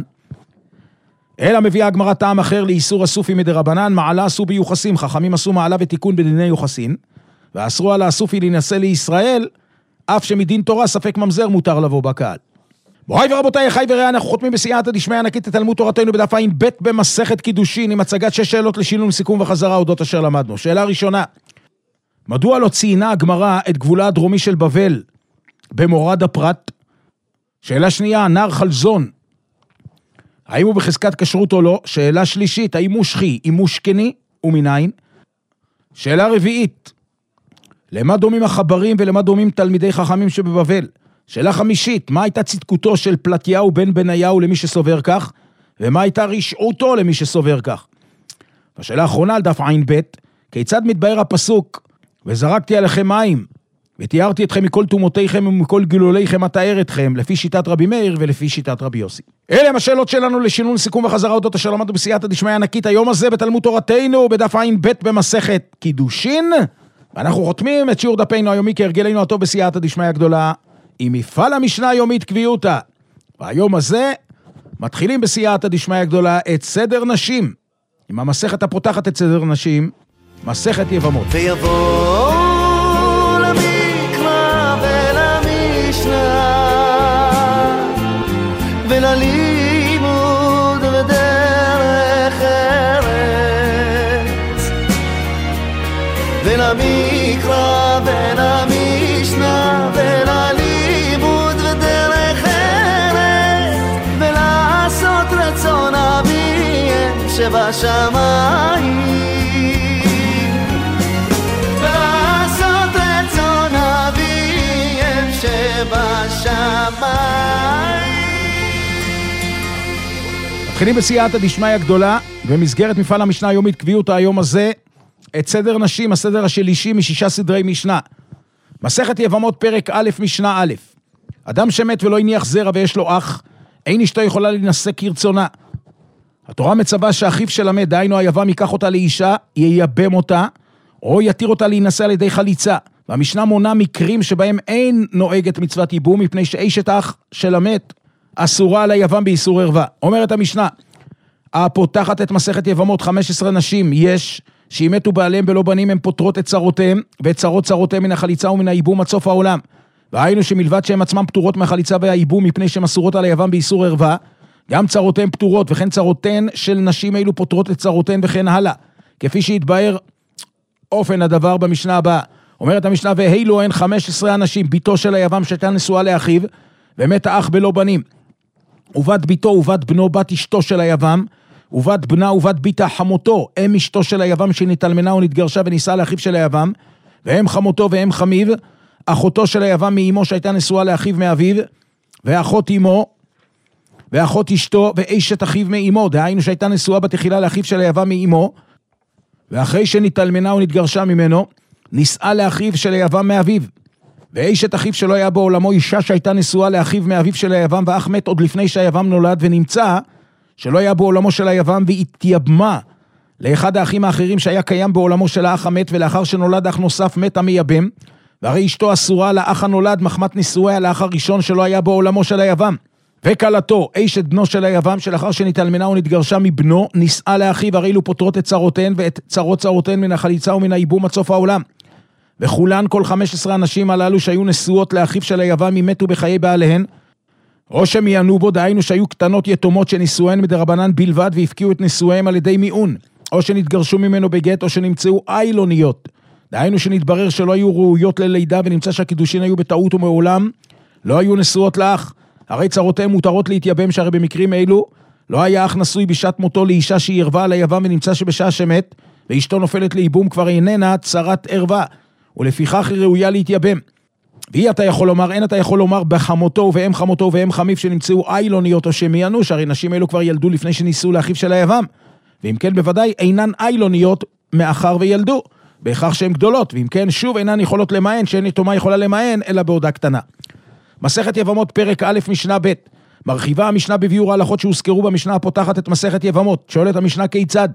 אלא מביאה הגמרא טעם אחר לאיסור הסופי מדי רבנן, מעלה עשו ביוחסים, חכמים עשו מעלה ותיקון בדיני יוחסין, ואסרו על הסופי להינשא לישראל, אף שמדין תורה ספק ממזר מותר לבוא בקהל. בואי ורבותיי, חי וראה, אנחנו חותמים בסייעתא דשמיא ענקית את תלמוד תורתנו בדף ע"ב במסכת קידושין, עם הצגת 6 שאלות לשינון, סיכום וחזרה אודות אשר למדנו. שאלה ראשונה, מדוע לא ציינה הגמרא את גבולה הדרומי של בבל במורד הפרת? שאלה שנייה, נער חלזון, האם הוא בחזקת כשרות או לא? שאלה שלישית, האם הוא שחי, אם הוא שקני ומניין? שאלה רביעית, למה דומים החברים ולמה דומים תלמידי חכמים שבבבל? שאלה חמישית, מה הייתה צדקותו של פלטיהו בן בניהו למי שסובר כך, ומה הייתה רשעותו למי שסובר כך? השאלה האחרונה על דף ע"ב, כיצד מתבאר הפסוק, וזרקתי עליכם מים, ותיארתי אתכם מכל תומותיכם ומכל גילוליכם אתאר אתכם, לפי שיטת רבי מאיר ולפי שיטת רבי יוסי. אלה הם השאלות שלנו לשינון, סיכום וחזרה אודות אשר למדנו בסייעתא דשמיא ענקית היום הזה בתלמוד תורתנו בדף ע"ב במסכת קידושין, ואנחנו חותמים את שיעור דפנו היומי כהרגלנו הטוב בסייעתא דשמיא הגדולה עם מפעל המשנה היומית קביעותה. והיום הזה מתחילים בסייעתא דשמיא הגדולה את סדר נשים, עם המסכת הפותחת את סדר נשים, מסכת יבמות. ויבוא למקרא ולמשנה וללימוד ודרך ארץ, ולמקרא ולמשנה וללימוד ודרך ארץ, ולעשות רצון אביהם שבשמיים, ולעשות רצון אביהם שבשמיים. מתחילים בסייעתא דשמיא הגדולה, במסגרת מפעל המשנה היומית קביעותה היום הזה, את סדר נשים, הסדר השלישי מ6 סדרי משנה. מסכת יבמות פרק א' משנה א'. אדם שמת ולא הניח זרע ויש לו אח, אין אשתו יכולה להינשא כרצונה. התורה מצווה שאחיו של המת, דהיינו היבם, ייקח אותה לאישה, ייבם אותה, או יתיר אותה להינשא על ידי חליצה. והמשנה מונה מקרים שבהם אין נוהגת מצוות ייבום, מפני שאשת אח של המת אסורה על היבם באיסור ערווה. אומרת המשנה, הפותחת את מסכת יבמות, 15 נשים יש, שאם מתו בעליהם בלא בנים הם פותרות את צרותיהם, ואת צרותיהם מן החליצה ומן הייבום עד סוף העולם. והיינו שמלבד שהם עצמם פטורות מהחליצה והייבום, מפני שהם אסורות על היבם באיסור ערווה, גם צרותיהם פטורות, וכן צרותיהן של נשים אלו פותרות את צרותיהן וכן הלאה. כפי שהתבאר אופן הדבר במשנה הבאה. אומרת המשנה, והילו הן 15 אנשים, ביתו של היבם שהייתה נשואה לאחיו, ומת האח בלא בנים. ובת ביתו ובת בנו, בת אשתו של היבם, ובת בנה ובת ביתה חמותו, הם אשתו של היבם שנתאלמנה ונתגרשה ונישאה לאחיו של היבם, והם חמותו והם חמיו, אחותו של היבם מאמו שהייתה נשואה לאחיו מאביו, ואחות אמו, ואחות אשתו, ואשת אחיו מאמו, דהיינו שהייתה נשואה בתחילה לאחיו של היבם מאמו, ואחרי שנתאלמנה ונתגרשה ממנו, נישאה לאחיו של היבם מאביו, ואשת אחיו שלא היה בעולמו אישה שהייתה נשואה לאחיו מאביו של היבם, ואח מת עוד לפני שהיבם נולד, ונמצא שלא היה בעולמו של היבם, והתייבמה לאחד האחים האחרים שהיה קיים בעולמו של האח המת, ולאחר שנולד אח נוסף מת המייבם, והרי אשתו אסורה לאח הנולד מחמת נישואיה לאח הראשון שלא היה בעולמו של היבם. וקלתו, אשת בנו של היבם, שלאחר שנתאלמנה ונתגרשה מבנו, נישאה לאחיו, הרי אלו פותרות את צרותיהן ואת צרותיהן מן החליצה ומן הייבום עד סוף העולם. וכולן כל 15 אנשים הללו שהיו נשואות לאחיו של היבם מתו בחיי בעליהן, או שמיינו בו, דהיינו שהיו קטנות יתומות שנישואיהן מדרבנן בלבד והפקיעו את נישואיהם על ידי מיעון, או שנתגרשו ממנו בגט, או שנמצאו איילוניות, דהיינו שנתברר שלא היו ראויות ללידה, ונמצא שהקידושין היו בטעות ומעולם לא היו נשואות לאח, הרי צרותיהם מותרות להתייבם, שהרי במקרים אלו לא היה אח נשוי בשעת מותו לאישה שהיא ערווה על היבם, ונמצא שבשעה שמת ואשתו נופלת לאיבום כבר איננה צרת ערווה, ולפיכך היא ראויה להתייבם. והיא אתה יכול לומר, אין אתה יכול לומר בחמותו ובאם חמותו ובאם חמיו שנמצאו איילוניות או שמיינו, שהרי נשים אלו כבר ילדו לפני שניסו לאחיו של היבם, ואם כן בוודאי אינן איילוניות מאחר וילדו, בהכרח שהן גדולות, ואם כן שוב אינן יכולות למען, שאין יתומה יכולה למען אלא בעודה קטנה. מסכת יבמות פרק א' משנה ב', מרחיבה המשנה בביאור ההלכות שהוזכרו במשנה הפותחת את מסכת יבמות. שואלת המשנה כיצד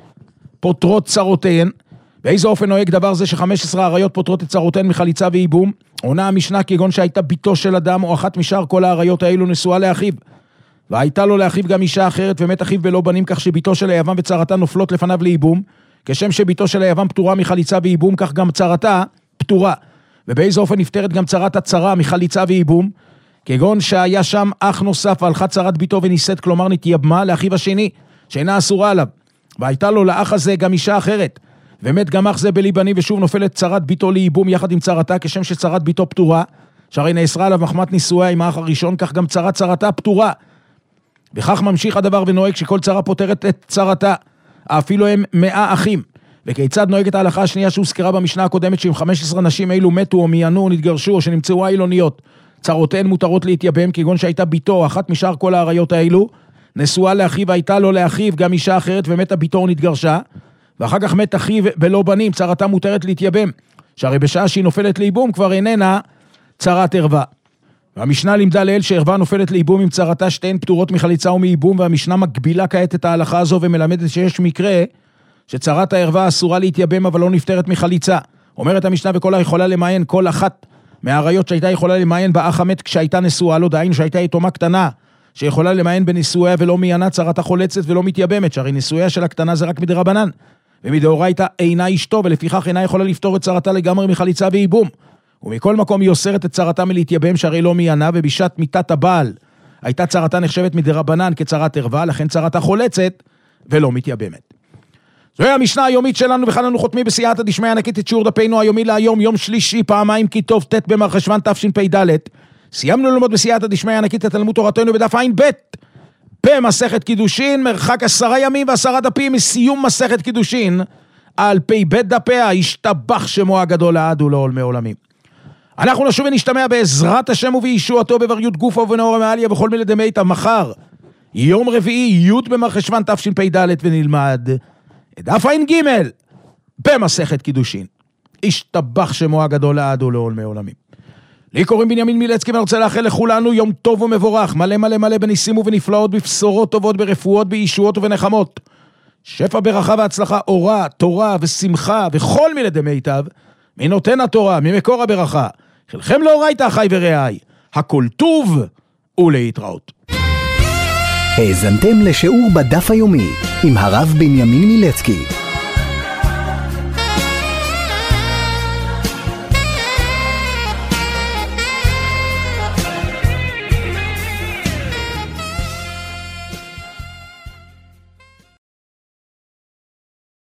פותרות צרותיהן, באיזה אופן נוהג דבר זה ש15 העריות פותרות את צרותיהן מחליצה ואיבום? עונה המשנה כגון שהייתה ביתו של אדם או אחת משאר כל העריות האלו נשואה לאחיו, והייתה לו לאחיו גם אישה אחרת ומת אחיו בלא בנים, כך שביתו של היבם וצרתה נופלות לפניו לאיבום, כשם שביתו של היבם פטורה מחליצה ואיבום, כך גם צרתה פטורה. ובאיזה אופן נפטרת גם צרת הצרה מחליצה ואיבום? כגון שהיה שם אח נוסף והלכה צרת ביתו וניסית, כלומר נתייבמה לאחיו השני שאינה אסורה עליו, והייתה לו לאח הזה גם אישה אחרת, ומת גם אח זה בלי בנים, ושוב נופלת צרת ביתו לאיבום יחד עם צרתה, כשם שצרת ביתו פטורה, שהרי נאסרה עליו מחמת נישואיה עם האח הראשון, כך גם צרתה פטורה. וכך ממשיך הדבר ונוהג שכל צרה פותרת את צרתה, אפילו הם 100 אחים. וכיצד נוהגת ההלכה השנייה שהוזכרה במשנה הקודמת, שאם 15 נשים אלו מתו או מיינו או נתגרשו או שנמצאו איילוניות, צרותיהן מותרות להתייבם, כגון שהייתה ביתו אחת משאר כל העריות האלו, נשואה לאחיו והייתה לו לאחיו גם אישה אחרת ומתה ביתו או נתגרשה, ואחר כך מת אחיו בלא בנים, צרתה מותרת להתייבם, שהרי בשעה שהיא נופלת לאיבום כבר איננה צרת ערווה. והמשנה לימדה לאל שערווה נופלת לאיבום עם צרתה, שתיהן פטורות מחליצה ומאיבום, והמשנה מקבילה כעת את ההלכה הזו ומלמדת שיש מקרה שצרת הערווה אסורה להתייבם אבל לא נפטרת מחליצה. אומרת המשנה וכל יכולה למען כל אחת מהעריות שהייתה יכולה למען באח המת כשהייתה נשואה לו, דהיינו שהייתה יתומה קטנה שיכולה למען בנישואיה ולא מיינה, צרתה חולצת ולא מתייבמת, שהרי נישואיה של הקטנה זה רק מדרבנן, ומדאורייתא אינה אשתו, ולפיכך אינה יכולה לפתור את צרתה לגמרי מחליצה ואיבום. ומכל מקום היא אוסרת את צרתה מלהתייבם, שהרי לא מיינה, ובשעת מיתת הבעל הייתה צרתה נחשבת מדרבנן כצרת ערווה, לכן צרתה חולצת ולא מתייבמת. זוהי המשנה היומית שלנו, וכאן אנו חותמים בסייעתא דשמיא ענקית את שיעור דפנו היומי להיום, יום שלישי, פעמיים כי טוב ט' במרחשוון תשפ"ד. סיימנו ללמוד בסייעתא דשמיא ענקית את תלמוד תורתנו בדף ע"ב במסכת קידושין, מרחק 10 ימים ו10 דפים מסיום מסכת קידושין על פ"ב דפיה, ישתבח שמו הגדול לעד ולעולמי עולמים. אנחנו נשוב ונשתמע בעזרת השם ובישועתו בבריות גופו ובנאור המעליה וכל מילי דמיתא מחר, יום רביעי, י' במרחשוון תשפ"ד, ונלמד את דף ע"ג במסכת קידושין. ישתבח שמו הגדול לעד ולעולמי עולמים. לי קוראים בנימין מילצקי, ואני רוצה לאחל לכולנו יום טוב ומבורך, מלא מלא מלא בניסים ובנפלאות, בבשורות טובות, ברפואות, בישועות ובנחמות, שפע ברכה והצלחה, אורה, תורה ושמחה וכל מילי דמיטב מנותן התורה, ממקור הברכה. חלכם לאורייתא אחי ורעי, הכל טוב ולהתראות. האזנתם לשיעור בדף היומי עם הרב בנימין מילצקי.